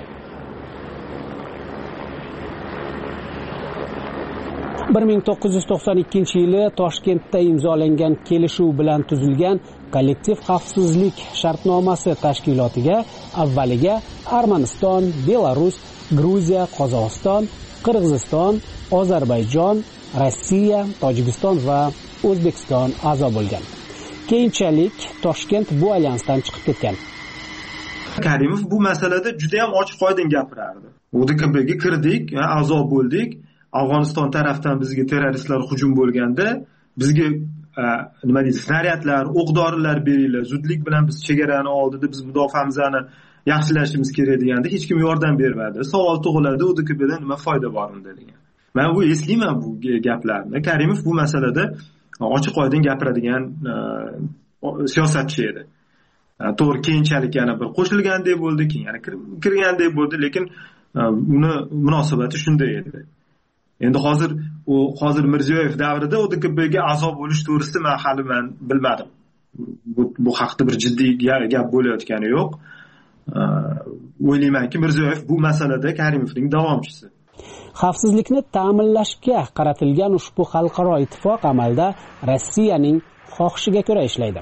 Bir 1992-yili Toshkentda imzolangan kelishuv bilan tuzilgan kollektiv xavfsizlik shartnomasi tashkilotiga avvaliga Armaniston, Belarus, Gruziya, Qozog'iston, Qirg'iziston, Ozarbayjon, Rossiya, Tojikiston va O'zbekiston a'zo bo'lgan. Keyinchalik Toshkent bu alyansdan chiqib ketgan. Karimov bu masalada juda ham ochiq-oydin gapirardi. ODKBga kirdik, a'zo bo'ldik. Afg'oniston tarafdan bizga terroristlar hujum bo'lganda bizga nima deydi, snaryadlar, o'q-dorilar beringlar, zudlik bilan biz chegarani oldida biz mudofaamizni yaxshilashimiz kerak deganda hech kim yordam bermadi. Savol tug'iladi, ODKBdan nima foyda bor unda degan. Men bu eslayman bu gaplarni. Karimov bu masalada ochiq-oydin gapiradigan siyosatchi edi. To'g'ri, keyinchalik yana bir qo'shilgandek bo'ldi, keyin yana kirgandek bo'ldi, lekin uni munosabati shunday edi. Endi hozir Mirziyoyev davrida ODKBga a'zo bo'lish to'g'risida men hali bilmadim. Bu haqda bir jiddiy gap bo'layotgani yo'q. O'ylaymanki, Mirziyoyev bu masalada Karimovning davomchisi. Xavfsizlikni ta'minlashga qaratilgan ushbu xalqaro ittifoq amalda Rossiyaning xohishiga ko'ra ishlaydi.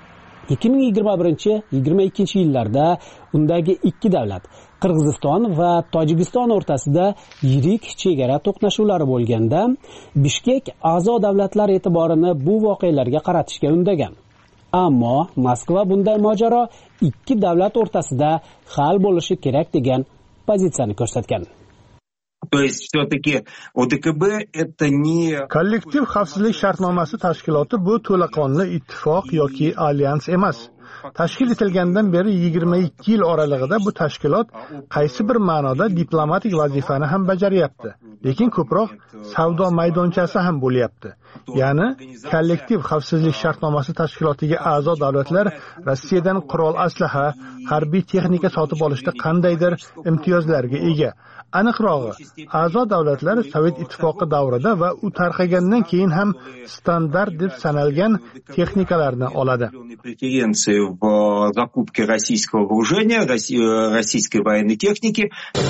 2021-22 yillarda undagi ikki davlat, Qirg'iziston va Tojikiston o'rtasida yirik chegara to'qnashuvlari bo'lganda, Bishkek a'zo davlatlar e'tiborini bu voqealarga qaratishga undagan. Ammo Moskva bunday mojaro ikki davlat o'rtasida hal bo'lishi kerak degan pozitsiyani ko'rsatgan. То есть все-таки ОДКБ это не... Kollektiv xavfsizlik shartnomasi tashkiloti bu to'laqonli ittifoq yoki alyans emas. Tashkil etilgandan beri 22 yil oralig'ida bu tashkilot qaysi bir ma'noda diplomatik vazifani ham bajaryapti. Lekin ko'proq savdo maydonchasi ham bo'lyapti. Ya'ni kollektiv xavfsizlik shartnomasi tashkilotiga a'zo davlatlar Rossiyadan qurol aslaha, harbiy texnika sotib olishda qandaydir imtiyozlarga ega. Aniqrog'i, a'zo davlatlar Sovet ittifoqi davrida va u tarqagandan keyin ham standart deb sanalgan texnikalarni oladi. Преференции в закупке российского вооружения, российской военной техники.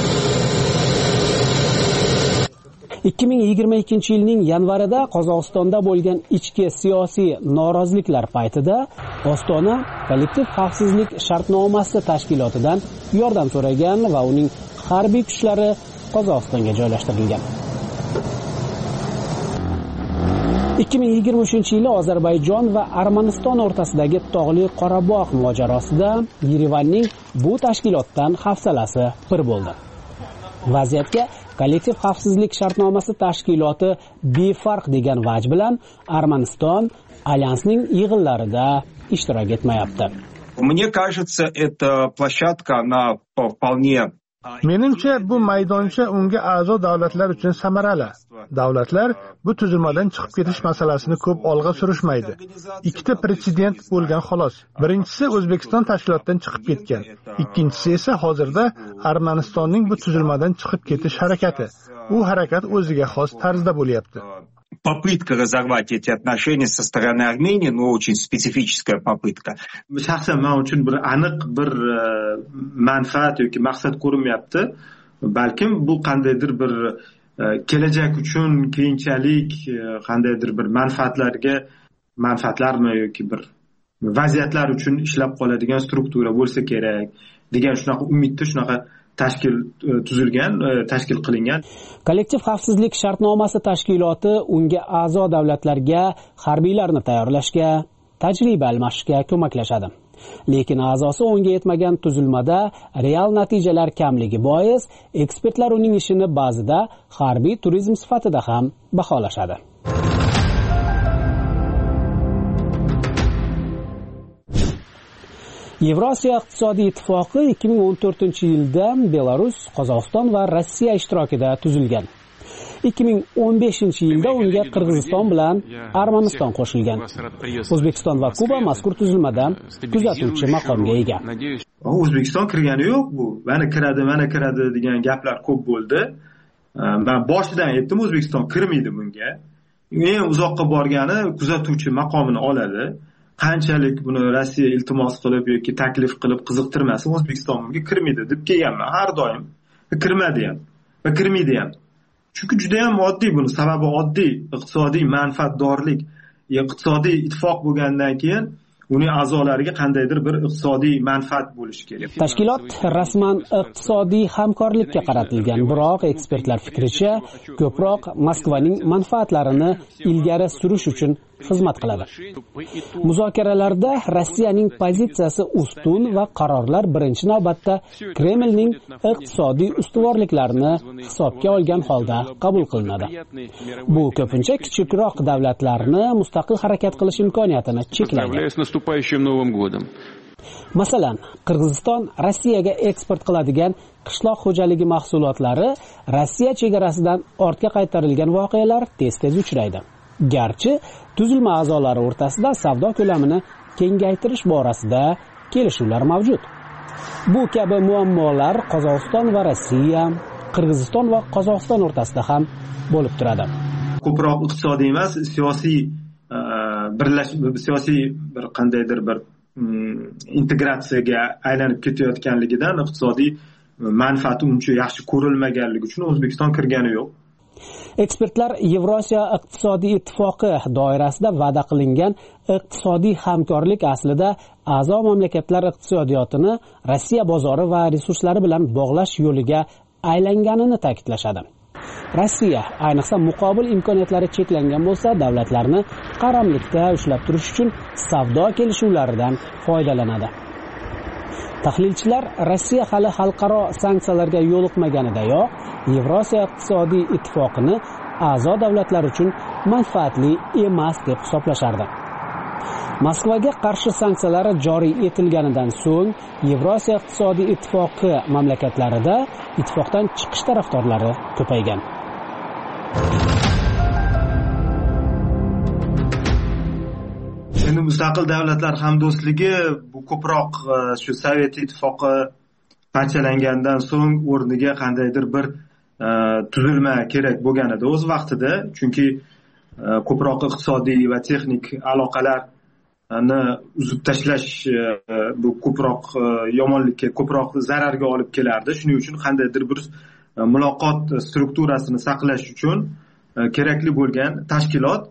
2022-yilning yanvarida Qozog'istonda bo'lgan ichki siyosiy noroziliklar paytida Ostona kollektiv xavfsizlik shartnomasi tashkilotidan yordam so'ragan va uning harbiy kuchlari Qozog'istonga joylashtirilgan. 2023-yili Ozarbayjon va Armaniston o'rtasidagi tog'li Qorabog' mojarosida Yerevanning bu tashkilotdan hafsalasi pir bo'ldi. Vaziyatga kollektiv xavfsizlik shartnomasi tashkiloti befarq degan vaj bilan Armaniston alyansning yig'inlarida ishtirok etmayapti. Мне кажется, эта площадка, она вполне Menimcha bu maydoncha unga a'zo davlatlar uchun samarali. Davlatlar bu tuzilmadan chiqib ketish masalasini ko'p olg'a surishmaydi. Ikkita pretsedent bo'lgan xolos. Birinchisi O'zbekiston tashkilotdan chiqib ketgan. Ikkinchisi esa hozirda Armanistonning bu tuzilmadan chiqib ketish harakati. U harakat o'ziga xos tarzda bo'lyapti. Попытка разорвать эти отношения со стороны Армении, но очень специфическая попытка. Shaxsan men uchun bir aniq bir manfaat yoki maqsad ko'rinmayapti. Balkim bu qandaydir bir kelajak uchun keyinchalik qandaydir bir manfaatlarmi yoki bir vaziyatlar uchun ishlab qoladigan struktura bo'lsa kerak degan shunaqa umidda shunaqa tashkil qilingan. Kollektiv xavfsizlik shartnomasi tashkiloti unga a'zo davlatlarga harbiylarni tayyorlashga, tajriba almashishga ko'maklashadi. Lekin a'zosi o'nga yetmagan tuzilmada real natijalar kamligi bois ekspertlar uning ishini ba'zida harbiy turizm sifatida ham baholashadi. Yevrosiyo iqtisodiy ittifoqi 2014-yilda Belarus, Qozog'iston va Rossiya ishtirokida tuzilgan. 2015-yilda unga Qirg'iziston bilan Armaniston qo'shilgan. O'zbekiston va Kuba mazkur tuzilmada kuzatuvchi maqomga ega. O'zbekiston kirgani yo'q bu. Mana kiradi degan gaplar ko'p bo'ldi. Men boshidan aytdim, O'zbekiston kirmaydi bunga. Eng uzoqqa borgani kuzatuvchi maqomini oladi. Qanchalik buni Rossiya iltimos qilib yoki taklif qilib qiziqtirmasa, O'zbekiston bunga kirmaydi deb kelganman har doim. Kirmadi ham va kirmaydi ham. Chunki juda ham oddiy, buni sababi oddiy, iqtisodiy manfaatdorlik. Iqtisodiy ittifoq bo'lgandan keyin uning a'zolariga qandaydir bir iqtisodiy manfaat bo'lishi kerak. Tashkilot rasman iqtisodiy hamkorlikka qaratilgan, biroq ekspertlar fikricha ko'proq Moskvaning manfaatlarini ilgari surish uchun xizmat qiladi. Muzokaralarda Rossiyaning pozitsiyasi ustun va qarorlar birinchi navbatda Kremlning iqtisodiy ustuvorliklarini hisobga olgan holda qabul qilinadi. Bu ko'pincha kichikroq davlatlarni mustaqil harakat qilish imkoniyatini cheklaydi. Masalan, Qirg'iziston Rossiyaga eksport qiladigan qishloq xo'jaligi mahsulotlari Rossiya chegarasidan ortga qaytarilgan voqealar tez-tez uchraydi. Garchi tuzilma a'zolari o'rtasida savdo ko'lamini kengaytirish borasida kelishuvlar mavjud. Bu kabi muammolar Qozog'iston va Rossiya, Qirg'iziston va Qozog'iston o'rtasida ham bo'lib turadi. Ko'proq iqtisodiy emas, siyosiy bir qandaydir bir integratsiyaga aylanib ketayotganligidan iqtisodiy manfaati uncha yaxshi ko'rilmaganligi uchun O'zbekiston kirgani yo'q. Ekspertlar Yevrosiyo iqtisodiy ittifoqi doirasida va'da qilingan iqtisodiy hamkorlik aslida a'zo mamlakatlar iqtisodiyotini Rossiya bozori va resurslari bilan bog'lash yo'liga aylanganini ta'kidlashadi. Rossiya, ayniqsa muqobil imkoniyatlari cheklangan bo'lsa, davlatlarni qaramlikda ushlab turish uchun savdo kelishuvlaridan foydalanadi. Tahlilchilar Rossiya hali xalqaro sanksiyalarga yo'liqmaganidayoq Yevrosiyo iqtisodiy ittifoqini a'zo davlatlar uchun manfaatli emas deb hisoblashardi. Moskvaga qarshi sanksiyalar joriy etilganidan so'ng Yevrosiyo iqtisodiy ittifoqi mamlakatlarida ittifoqdan chiqish tarafdorlari ko'paygan. Endi mustaqil davlatlar hamdo'stligi bu ko'proq shu Sovet ittifoqi parchalangandan so'ng o'rniga qandaydir bir tuzilma kerak bo'lgan edi o'z vaqtida, chunki ko'proq iqtisodiy va texnik aloqalarni uzib tashlash bu ko'proq yomonlikka, ko'proq zararga olib kelardi. Shuning uchun qandaydir bir muloqot strukturasini saqlash uchun kerakli bo'lgan tashkilot.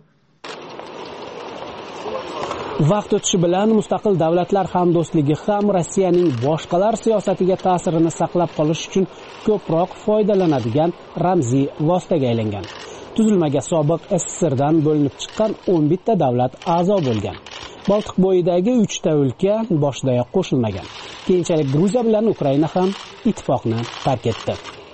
Vaqt o'tishi bilan mustaqil davlatlar hamdo'stligi ham Rossiyaning boshqalar siyosatiga ta'sirini saqlab qolish uchun ko'proq foydalanadigan ramziy vositaga aylangan. Tuzilmaga sobiq SSRdan bo'linib chiqqan 11 ta davlat a'zo bo'lgan. Boltiq bo'yidagi 3 ta o'lka boshidayoq qo'shilmagan. Keyinchalik Gruziya bilan Ukraina ham ittifoqni tark etdi.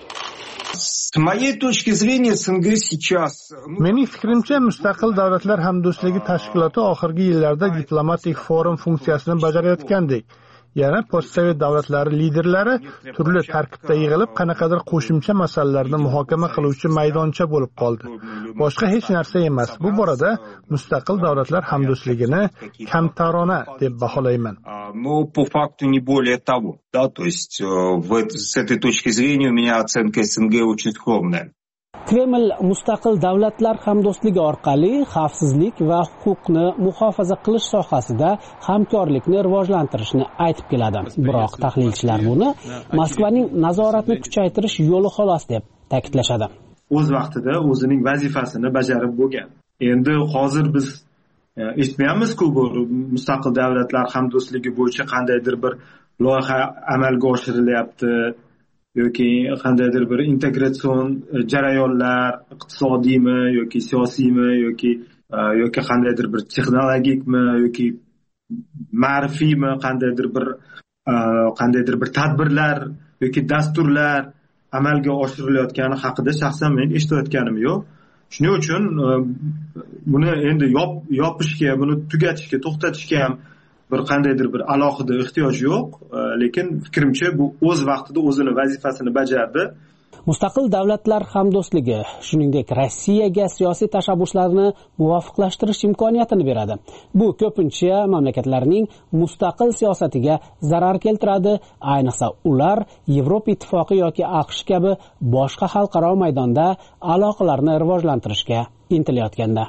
Mening fikrimcha, mustaqil davlatlar hamdo'stligi tashkiloti oxirgi yillarda diplomatik forum funksiyasini bajarayotgandek. yana postsovet davlatlari liderlari turli tarkibda yig'ilib qanaqadir qo'shimcha masalalarni muhokama qiluvchi maydoncha bo'lib qoldi. Boshqa hech narsa emas. Bu borada mustaqil davlatlar hamdo'stligini kamtarona deb baholayman. Но по факту не более того. Да, то есть с этой точки зрения у меня оценка СНГ очень скромная. Kreml mustaqil davlatlar hamdo'stligi orqali xavfsizlik va huquqni muhofaza qilish sohasida hamkorlikni rivojlantirishni aytib keladi. Biroq tahlilchilar buni Moskvaning nazoratni kuchaytirish yo'li xolos deb ta'kidlashadi. O'z vaqtida o'zining vazifasini bajarib bo'lgan. Endi hozir biz eshitmayapmiz-ku, bu mustaqil davlatlar hamdo'stligi bo'yicha qandaydir bir loyiha amalga oshirilyapti yoki qandaydir bir integratsion jarayonlar iqtisodiymi yoki siyosiymi yoki qandaydir bir texnologikmi yoki ma'rifiymi qandaydir bir tadbirlar yoki dasturlar amalga oshirilayotgani haqida shaxsan men eshitayotganim yo'q. Shuning uchun buni endi yopishga, buni tugatishga, to'xtatishga ham bir qandaydir bir alohida ehtiyoj yo'q, lekin fikrimcha bu o'z vaqtida o'zini vazifasini bajardi. Mustaqil davlatlar hamdo'stligi shuningdek Rossiyaga siyosiy tashabbuslarni muvofiqlashtirish imkoniyatini beradi. Bu ko'pincha mamlakatlarning mustaqil siyosatiga zarar keltiradi, ayniqsa ular Yevropa ittifoqi yoki AQSh kabi boshqa xalqaro maydonda aloqalarni rivojlantirishga intilayotganda.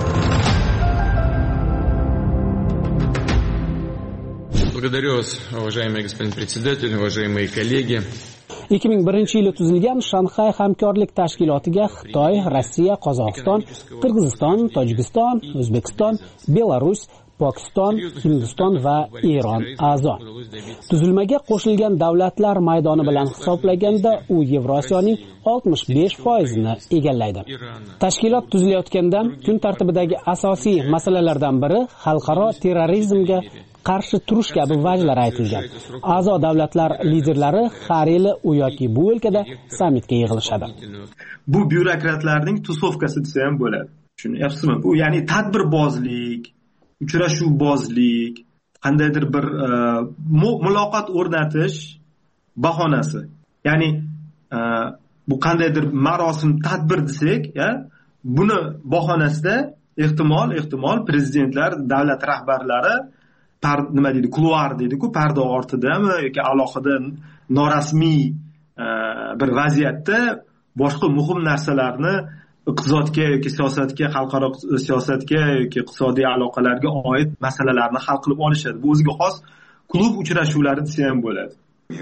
Благодарю вас, уважаемый господин председатель, уважаемые коллеги. 2001-yili tuzilgan Shanxay hamkorlik tashkilotiga Xitoy, Rossiya, Qozog'iston, Qirg'iziston, Tojikiston, O'zbekiston, Belarus, Pokiston, Hindiston va Eron a'zo. Tuzilmaga qo'shilgan davlatlar maydoni bilan hisoblaganda u Yevrosiyoning 65%ni egallaydi. Tashkilot tuzilayotganda kun tartibidagi asosiy masalalardan biri xalqaro terrorizmga qarshi turish kabi vajlar aytilgan. A'zo davlatlar liderlari har yili u yoki bu o'lkada sammitga yig'ilishadi. Bu byurokratlarning tusovkasi desa ham bo'ladi. Tushunyapsizmi? Bu ya'ni tadbirbozlik, uchrashuvbozlik, qandaydir bir muloqot o'rnatish bahonasi. Ya'ni bu qandaydir marosim, tadbir desak, buni bahonasida ehtimol prezidentlar, davlat rahbarlari nima deydi, kuluar deydi-ku, parda ortidami yoki alohida norasmiy bir vaziyatda boshqa muhim narsalarni iqtisodga yoki siyosatga, xalqaro siyosatga yoki iqtisodiy aloqalarga oid masalalarni hal qilib olishadi. Bu o'ziga xos klub uchrashuvlari desa ham bo'ladi.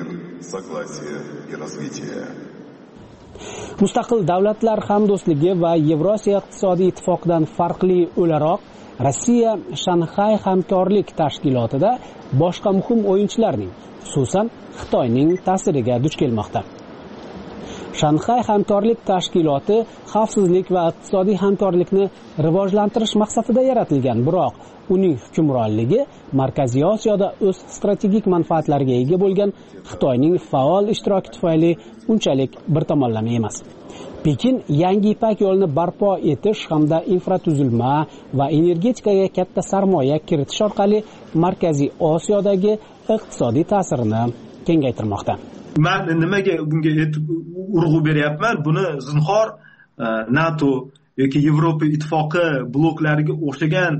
Mustaqil davlatlar hamdo'stligi va Yevrosiyo iqtisodiy ittifoqidan farqli o'laroq Rossiya Shanxay hamkorlik tashkilotida boshqa muhim o'yinchilarning, xususan Xitoyning ta'siriga duch kelmoqda. Shanxay hamkorlik tashkiloti xavfsizlik va iqtisodiy hamkorlikni rivojlantirish maqsadida yaratilgan, biroq uning hukmronligi Markaziy Osiyoda o'z strategik manfaatlariga ega bo'lgan Xitoyning faol ishtiroki tufayli unchalik bir tomonlama emas. Pekin yangi Ipak yo'lini barpo etish hamda infratuzilma va energetikaga katta sarmoya kiritish orqali Markaziy Osiyodagi iqtisodiy ta'sirini kengaytirmoqda. Men nimaga bunga urg'u beryapman? Buni zinhor NATO yoki Yevropa ittifoqi bloklariga o'xshagan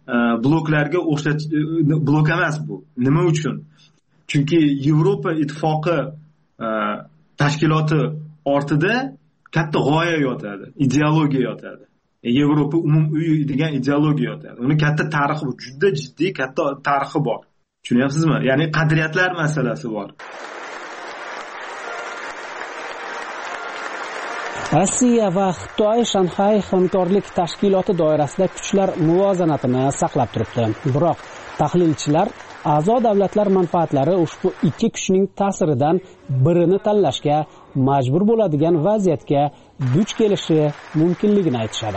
blok emas bu. Nima uchun? Chunki Yevropa ittifoqi tashkiloti ortida katta g'oya yotadi, ideologiya yotadi. Yevropa umumiy degan ideologiya yotadi. Uni katta tarixi bor, juda jiddiy katta tarixi bor. Tushunyapsizmi? Ya'ni qadriyatlar masalasi bor. Rossiya va Xitoy Shanxay hamkorlik tashkiloti doirasida kuchlar muvozanatini saqlab turibdi. Biroq tahlilchilar a'zo davlatlar manfaatlari ushbu ikki kuchning ta'siridan birini tanlashga majbur bo'ladigan vaziyatga duch kelishi mumkinligini aytishadi.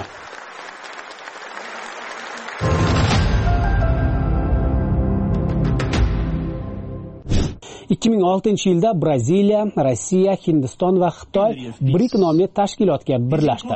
2006-yilda Braziliya, Rossiya, Hindiston va Xitoy BRIC nomli tashkilotga birlashdi.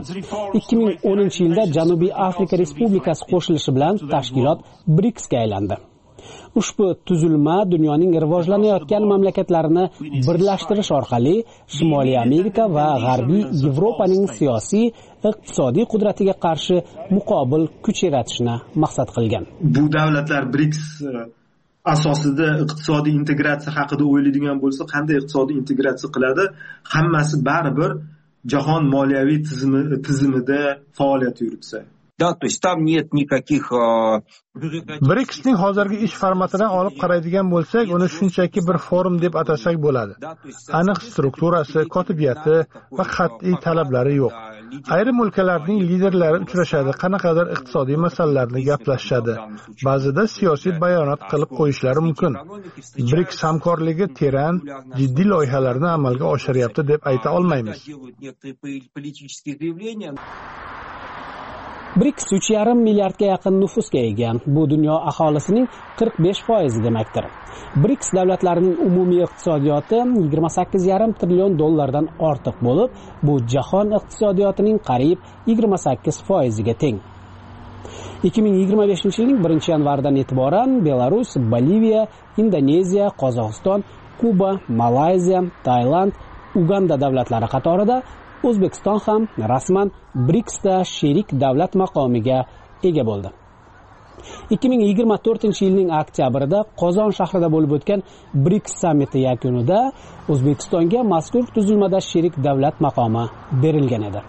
2010-yilda Janubiy Afrika Respublikasi qo'shilishi bilan tashkilot BRICSga aylandi. Ushbu tuzilma dunyoning rivojlanayotgan mamlakatlarini birlashtirish orqali Shimoliy Amerika va G'arbiy Yevropaning siyosiy, iqtisodiy qudratiga qarshi muqobil kuch yaratishni maqsad qilgan. Bu davlatlar BRICS asosida iqtisodiy integratsiya haqida o'ylaydigan bo'lsa, qanday iqtisodiy integratsiya qiladi? Hammasi baribir jahon moliyaviy tizimida faoliyat yuritsa. Да, то есть там нет никаких... BRICSning hozirgi ish formatidan olib qaraydigan bo'lsak, uni shunchaki bir forum deb atasak bo'ladi. Aniq strukturasi, kotibiyati va qat'iy talablari yo'q. Ayrim o'lkalarning liderlari uchrashadi, qanaqadir iqtisodiy masalalarni gaplashishadi. Ba'zida siyosiy bayonot qilib qo'yishlari mumkin. BRICS hamkorligi teran, jiddiy loyihalarni amalga oshiryapti deb ayta olmaymiz. BRICS 3,5 milliardga yaqin nufusga ega. Bu dunyo aholisining 45% demakdir. BRICS davlatlarining umumiy iqtisodiyoti 28,5 trillion dollardan ortiq bo'lib, bu jahon iqtisodiyotining qariyb 28% ga teng. 2025-yilning 1-yanvaridan e'tiboran Belarus, Boliviya, Indoneziya, Qozog'iston, Kuba, Malayziya, Tailand, Uganda davlatlari qatorida O'zbekiston ham rasman BRICSda sherik davlat maqomiga ega bo'ldi. 2024-yilning oktyabrida Qozon shahrida bo'lib o'tgan BRICS sammiti yakunida O'zbekistonga mazkur tuzilmada sherik davlat maqomi berilgan edi.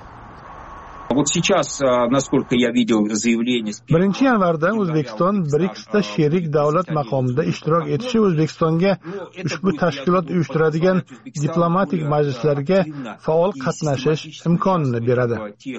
Вот сейчас, насколько я видел заявление... 1-yanvarda O'zbekiston BRICSda sherik davlat maqomida ishtirok etishi O'zbekistonga ushbu tashkilot uyushtiradigan diplomatik majlislarga faol qatnashish imkonini beradi.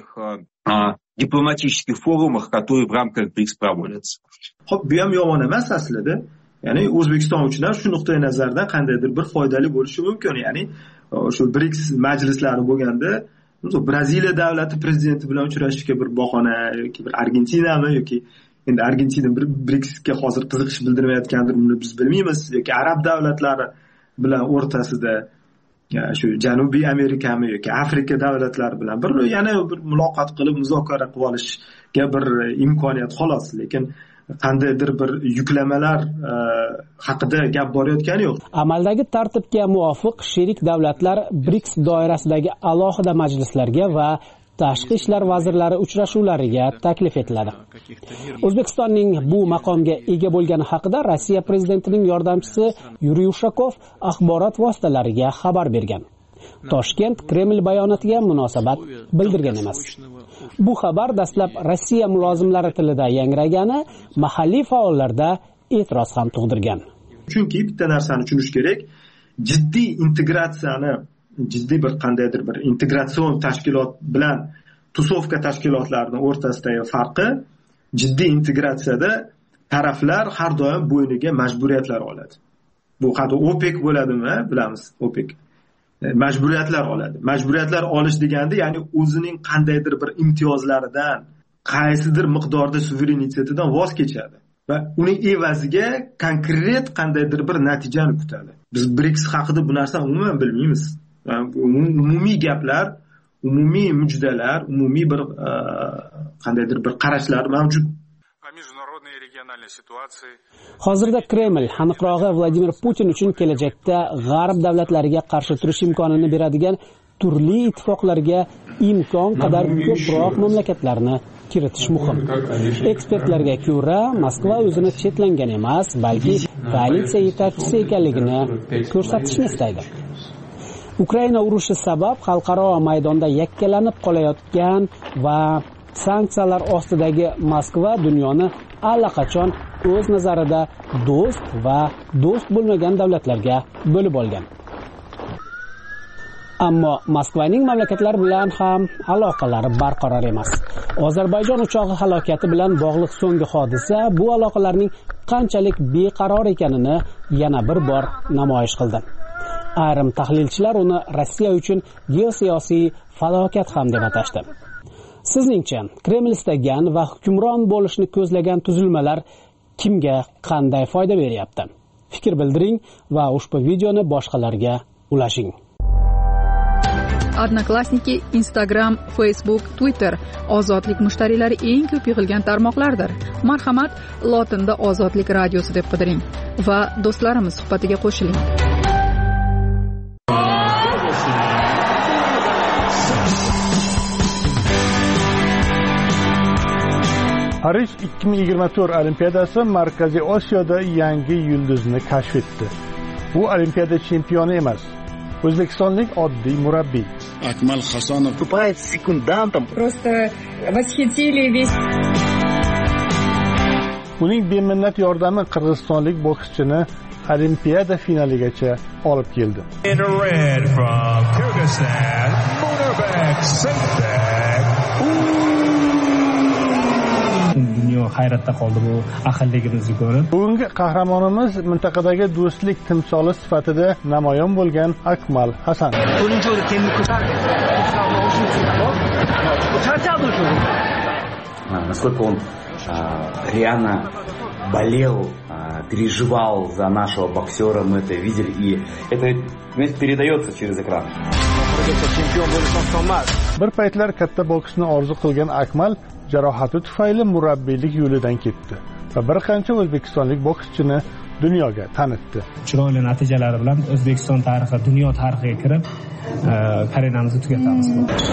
Дипломатических форумах, которые в рамках БРИКС проводятся. Xo'p, bu ham yomon emas aslida. Ya'ni O'zbekiston uchun ham shu nuqtai nazardan qandaydir bir foydali bo'lishi mumkin. Ya'ni shu BRICS majlislari bo'lganda Braziliya davlati prezidenti bilan uchrashishga bir bahona yoki bir Argentinami yoki endi Argentina bir BRICSga hozir qiziqish bildirmayotgandir, buni biz bilmaymiz, yoki arab davlatlari bilan o'rtasida shu Janubiy Amerikami yoki Afrika davlatlari bilan yana bir muloqot qilib muzokara qilib olishga bir imkoniyat xolos, lekin qandaydir bir yuklamalar haqida gap borayotgani yo'q. Amaldagi tartibga muvofiq sherik davlatlar BRICS doirasidagi alohida majlislarga va tashqi ishlar vazirlari uchrashuvlariga taklif etiladi. O'zbekistonning bu maqomga ega bo'lgani haqida Rossiya prezidentining yordamchisi Yuriy Ushakov axborot vositalariga xabar bergan. Toshkent Kreml bayonotiga munosabat bildirgan emas. Bu xabar dastlab Rossiya mulozimlari tilida yangragani mahalliy faollarda e'tiroz ham tug'dirgan. Chunki bitta narsani tushunish kerak, jiddiy integratsiyani, jiddiy bir qandaydir bir integratsion tashkilot bilan tusovka tashkilotlarining o'rtasidagi farqi, jiddiy integratsiyada taraflar har doim bo'yniga majburiyatlar oladi. Bu hatto OPEC bo'ladimi, bilamiz, OPEC. Majburiyatlar oladi. Majburiyatlar olish deganda, ya'ni o'zining qandaydir bir imtiyozlaridan, qaysidir miqdorda suverenitetidan voz kechadi va uning evaziga konkret qandaydir bir natijani kutadi. Biz BRICS haqida bu narsani umuman bilmaymiz. Umumiy gaplar, umumiy mujdalar, umumiy bir qandaydir bir qarashlar mavjud. Hozirda Kreml aniqrog'i Vladimir Putin uchun kelajakda g'arb davlatlariga qarshi turish imkonini beradigan turli ittifoqlarga imkon qadar ko'proq mamlakatlarni kiritish muhim. Ekspertlarga ko'ra, Moskva o'zini chetlangan emas, balki koalitsiya yetakchisi ekanligini ko'rsatishni istaydi. Ukraina urushi sabab xalqaro maydonda yakkalanib qolayotgan va sanksiyalar ostidagi Moskva dunyoni allaqachon o'z nazarida do'st va do'st bo'lmagan davlatlarga bo'lib olgan. Ammo Moskvaning mamlakatlar bilan ham aloqalari barqaror emas. Ozarbayjon uchog'i halokati bilan bog'liq so'nggi hodisa bu aloqalarning qanchalik beqaror ekanini yana bir bor namoyish qildi. Ayrim tahlilchilar uni Rossiya uchun geosiyosiy falokat ham deb atashdi. Sizningcha, Kreml istagan va hukmron bo'lishni ko'zlagan tuzilmalar kimga qanday foyda beryapti? Fikr bildiring va ushbu videoni boshqalarga ulashing. Odnoklassniki, Instagram, Facebook, Twitter ozodlik mushtariylari eng ko'p yig'ilgan tarmoqlardir. Marhamat, lotinda Ozodlik radiosi deb qidiring va do'stlarimiz suhbatiga qo'shiling. Parij 2024 Olimpiadasi Markaziy Osiyoda yangi yulduzni kashf etdi. U Olimpiada chempioni emas, o'zbekistonlik oddiy murabbiy. Akmal Hasonov выступает секундантом. Просто восхитили весь. Uning beminnat yordami qirg'izistonlik bokschini Olimpiada finaligacha olib keldi. In red from Kyrgyzstan, Munorbek Saitbek. Dunyo hayratda qoldi bu ahilligimizni ko'rib. Bugungi qahramonimiz mintaqadagi do'stlik timsoli sifatida namoyon bo'lgan Akmal Hasanov. Насколько он реально болел, переживал за нашего боксера, мы это видели, и это передается через экран. Bir paytlar katta boksni orzu qilgan Akmal jarohati tufayli murabbiylik yo'lidan ketdi va bir qancha o'zbekistonlik bokschini dunyoga tanitdi. Chiroyli natijalari bilan O'zbekiston tarixi, dunyo tarixiga kirib, karyeramizni tugatamiz.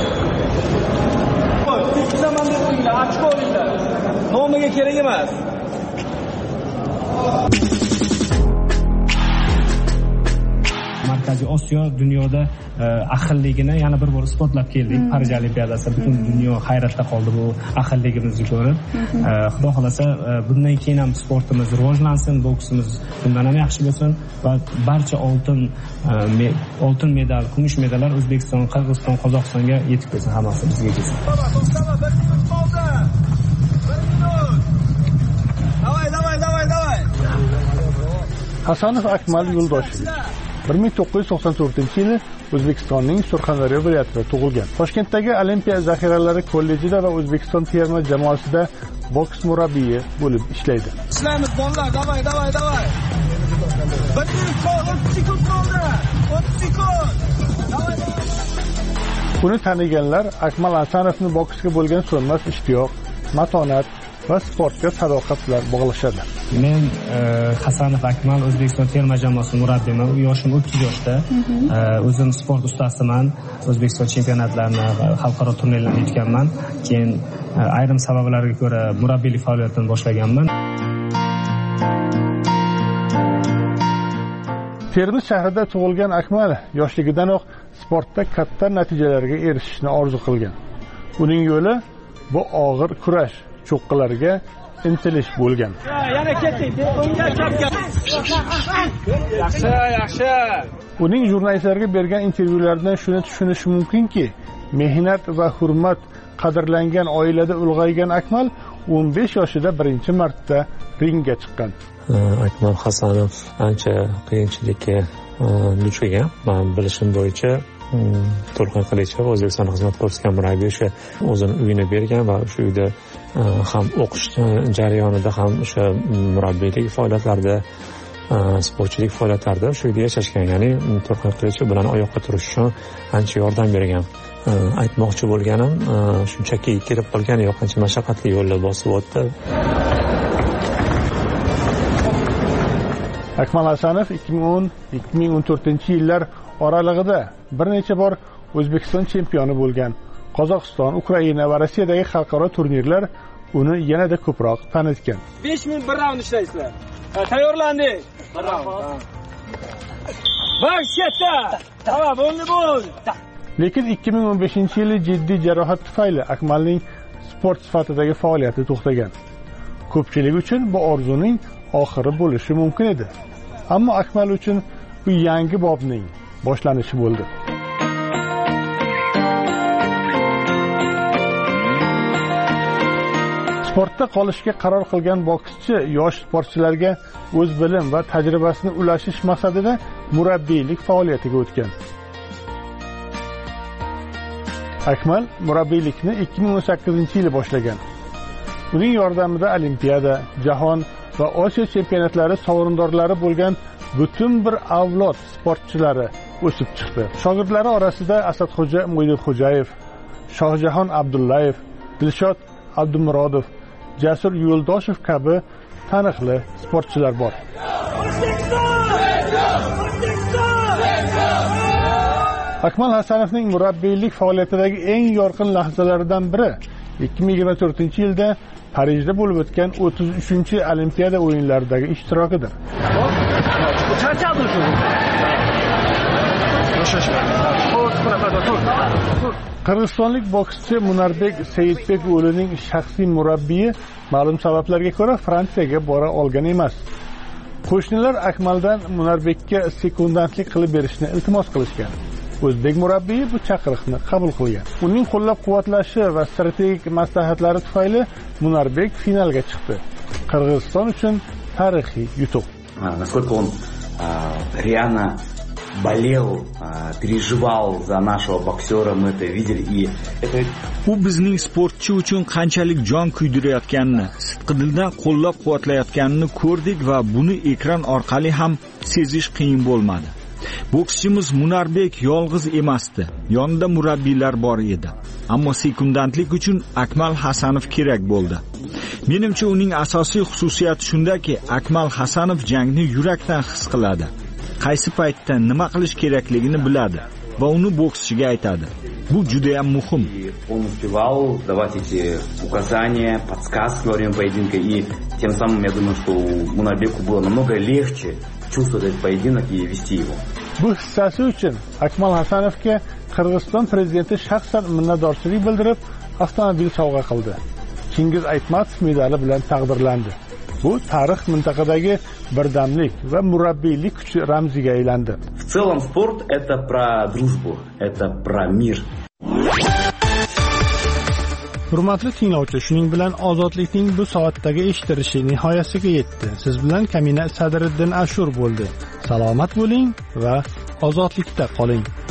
Nomiga kerak emas. Markaziy Osiyo dunyoda ahilligini yana bir bor isbotlab keldik. Parij Olimpiadasi butun dunyo hayratda qoldi bu ahilligimizni ko'rib. Xudo xolasa bundan keyin ham sportimiz rivojlansin, boksimiz bundan ham yaxshi bo'lsin va barcha oltin medal, kumush medallar O'zbekiston, Qirg'iziston, Qozog'istonga yetib kelsin, hammasi bizga kelsin. Hasanov Akmal Yo'ldoshev 1994-yili O'zbekistonning Surxondaryo viloyatida tug'ilgan. Toshkentdagi Olimpiya zaxiralari kollejida va O'zbekiston terma jamoasida boks murabbiyi bo'lib ishlaydi. Ishlaymiz bolalar, davay. 30 sekund qoldi. 30 sekund. Uni taniganlar Akmal Hasanovni boksga bo'lgan so'nmas ishtiyoq, matonat va sportga sadoqat bilan bog'lashadi. Men Hasanov Akmal O'zbekiston terma jamoasi murabbiyiman. U yoshim 30 yoshda. O'zim sport ustasiman. O'zbekiston chempionatlarini, xalqaro turnirlarga yutganman. Keyin ayrim sabablarga ko'ra murabbiylik faoliyatini boshlaganman. Termiz shahrida tug'ilgan Akmal yoshligidanoq sportda katta natijalarga erishishni orzu qilgan. Uning yo'li bu og'ir kurash, cho'qqilarga intilish bo'lgan. Yana ketdik. O'ngga chapga. Yaxshi. Uning jurnalistlarga bergan intervyularidan shuni tushunish mumkinki, mehnat va hurmat qadrlangan oilada ulg'aygan Akmal 15 yoshida birinchi marta ringga chiqqan. Akmal Hasanov ancha qiyinchilikka duch kelgan. Men bilishim bo'yicha To'lqin Qilichev O'zbekiston xizmat ko'rsatgan murabbiy o'sha o'zini uyini bergan va o'sha uyda ham o'qish jarayonida ham o'sha murabbiylik faoliyatlarida, sportchilik faoliyatlarida o'sha uyda yashashgan. Ya'ni To'lqin Qilichev bilan oyoqqa turish uchun ancha yordam bergan. Aytmoqchi bo'lganim, shunchaki kelib qolgan yo'q, qancha mashaqqatli yo'llar bosib o'tdi. Akmal Hasanov 2010-2014-yillar oralig'ida bir necha bor O'zbekiston chempioni bo'lgan. Qozog'iston, Ukraina va Rossiyadagi xalqaro turnirlar uni yanada ko'proq tanitgan. 5 minut bir raund ishlaysizlar. Tayyorlandik. Bir raund. Bak chetda. Tamam, bo'ldi. Lekin 2015-yili jiddiy jarohat tufayli Akmalning sport sifatidagi faoliyati to'xtagan. Ko'pchilik uchun bu orzuning oxiri bo'lishi mumkin edi. Ammo Akmal uchun bu yangi bobning boshlanishi bo'ldi. Sportda qolishga qaror qilgan bokschi yosh sportchilarga o'z bilim va tajribasini ulashish maqsadida murabbiylik faoliyatiga o'tgan. Akmal murabbiylikni 2018-yili boshlagan. Uning yordamida Olimpiada, Jahon va Osiyo chempionatlari sovrindorlari bo'lgan butun bir avlod sportchilari o'sib chiqdi. Shogirdlari orasida Asadxo'ja Mo'ydinxo'jayev, Shohjahon Abdullayev, Dilshod Abdumurodov, Jasur Yo'ldoshev kabi taniqli sportchilar bor. Akmal Hasanovning murabbiylik faoliyatidagi eng yorqin lahzalaridan biri 2024-yilda Parijda bo'lib o'tgan 33-Olimpiada o'yinlaridagi ishtirokidir. Qirg'izistonlik bokschi Munarbek Seyitbeko'g'lining shaxsiy murabbiyi ma'lum sabablarga ko'ra Fransiyaga bora olgan emas. Qo'shnilar Akmaldan Munarbekka sekundantlik qilib berishni iltimos qilishgan. O'zbek murabbiyi bu chaqiriqni qabul qilgan. Uning qo'llab-quvvatlashi va strategik maslahatlari tufayli Munarbek finalga chiqdi. Qirg'iziston uchun tarixiy yutuq. Насколько он реально болел, переживал за нашего боксера, мы это видели, и это u bizning sportchi uchun qanchalik jon kuydirayotganini, sidqidildan qo'llab-quvvatlayotganini ko'rdik va buni ekran orqali ham sezish qiyin bo'lmadi. Bokschimiz Munarbek yolg'iz emasdi. Yonida murabbiylar bor edi. Ammo sekundantlik uchun Akmal Hasanov kerak bo'ldi. Menimcha uning asosiy xususiyati shundaki, Akmal Hasanov jangni yurakdan his qiladi. Qaysi paytda nima qilish kerakligini biladi va uni bokschiga aytadi. Bu juda ham muhim. Он успевал давать эти указания, подсказки во время поединка, и тем самым я думаю, что Munarbeku было намного легче чувствовать этот поединок и вести его. Bu hissasi uchun Akmal Hasanovga Qirg'iziston prezidenti shaxsan minnatdorchilik bildirib, avtomobil sovg'a qildi. Chingiz Aytmatov medali bilan taqdirlandi. Bu tarix mintaqadagi birdamlik va murabbiylik kuchi ramziga aylandi. В целом спорт это про дружбу, это про мир. Hurmatli tinglovchi, shuning bilan ozodlikning bu soatdagi eshittirishi nihoyasiga yetdi. Siz bilan Kamina Sadriddin Ashur bo'ldi. Salomat bo'ling va ozodlikda qoling.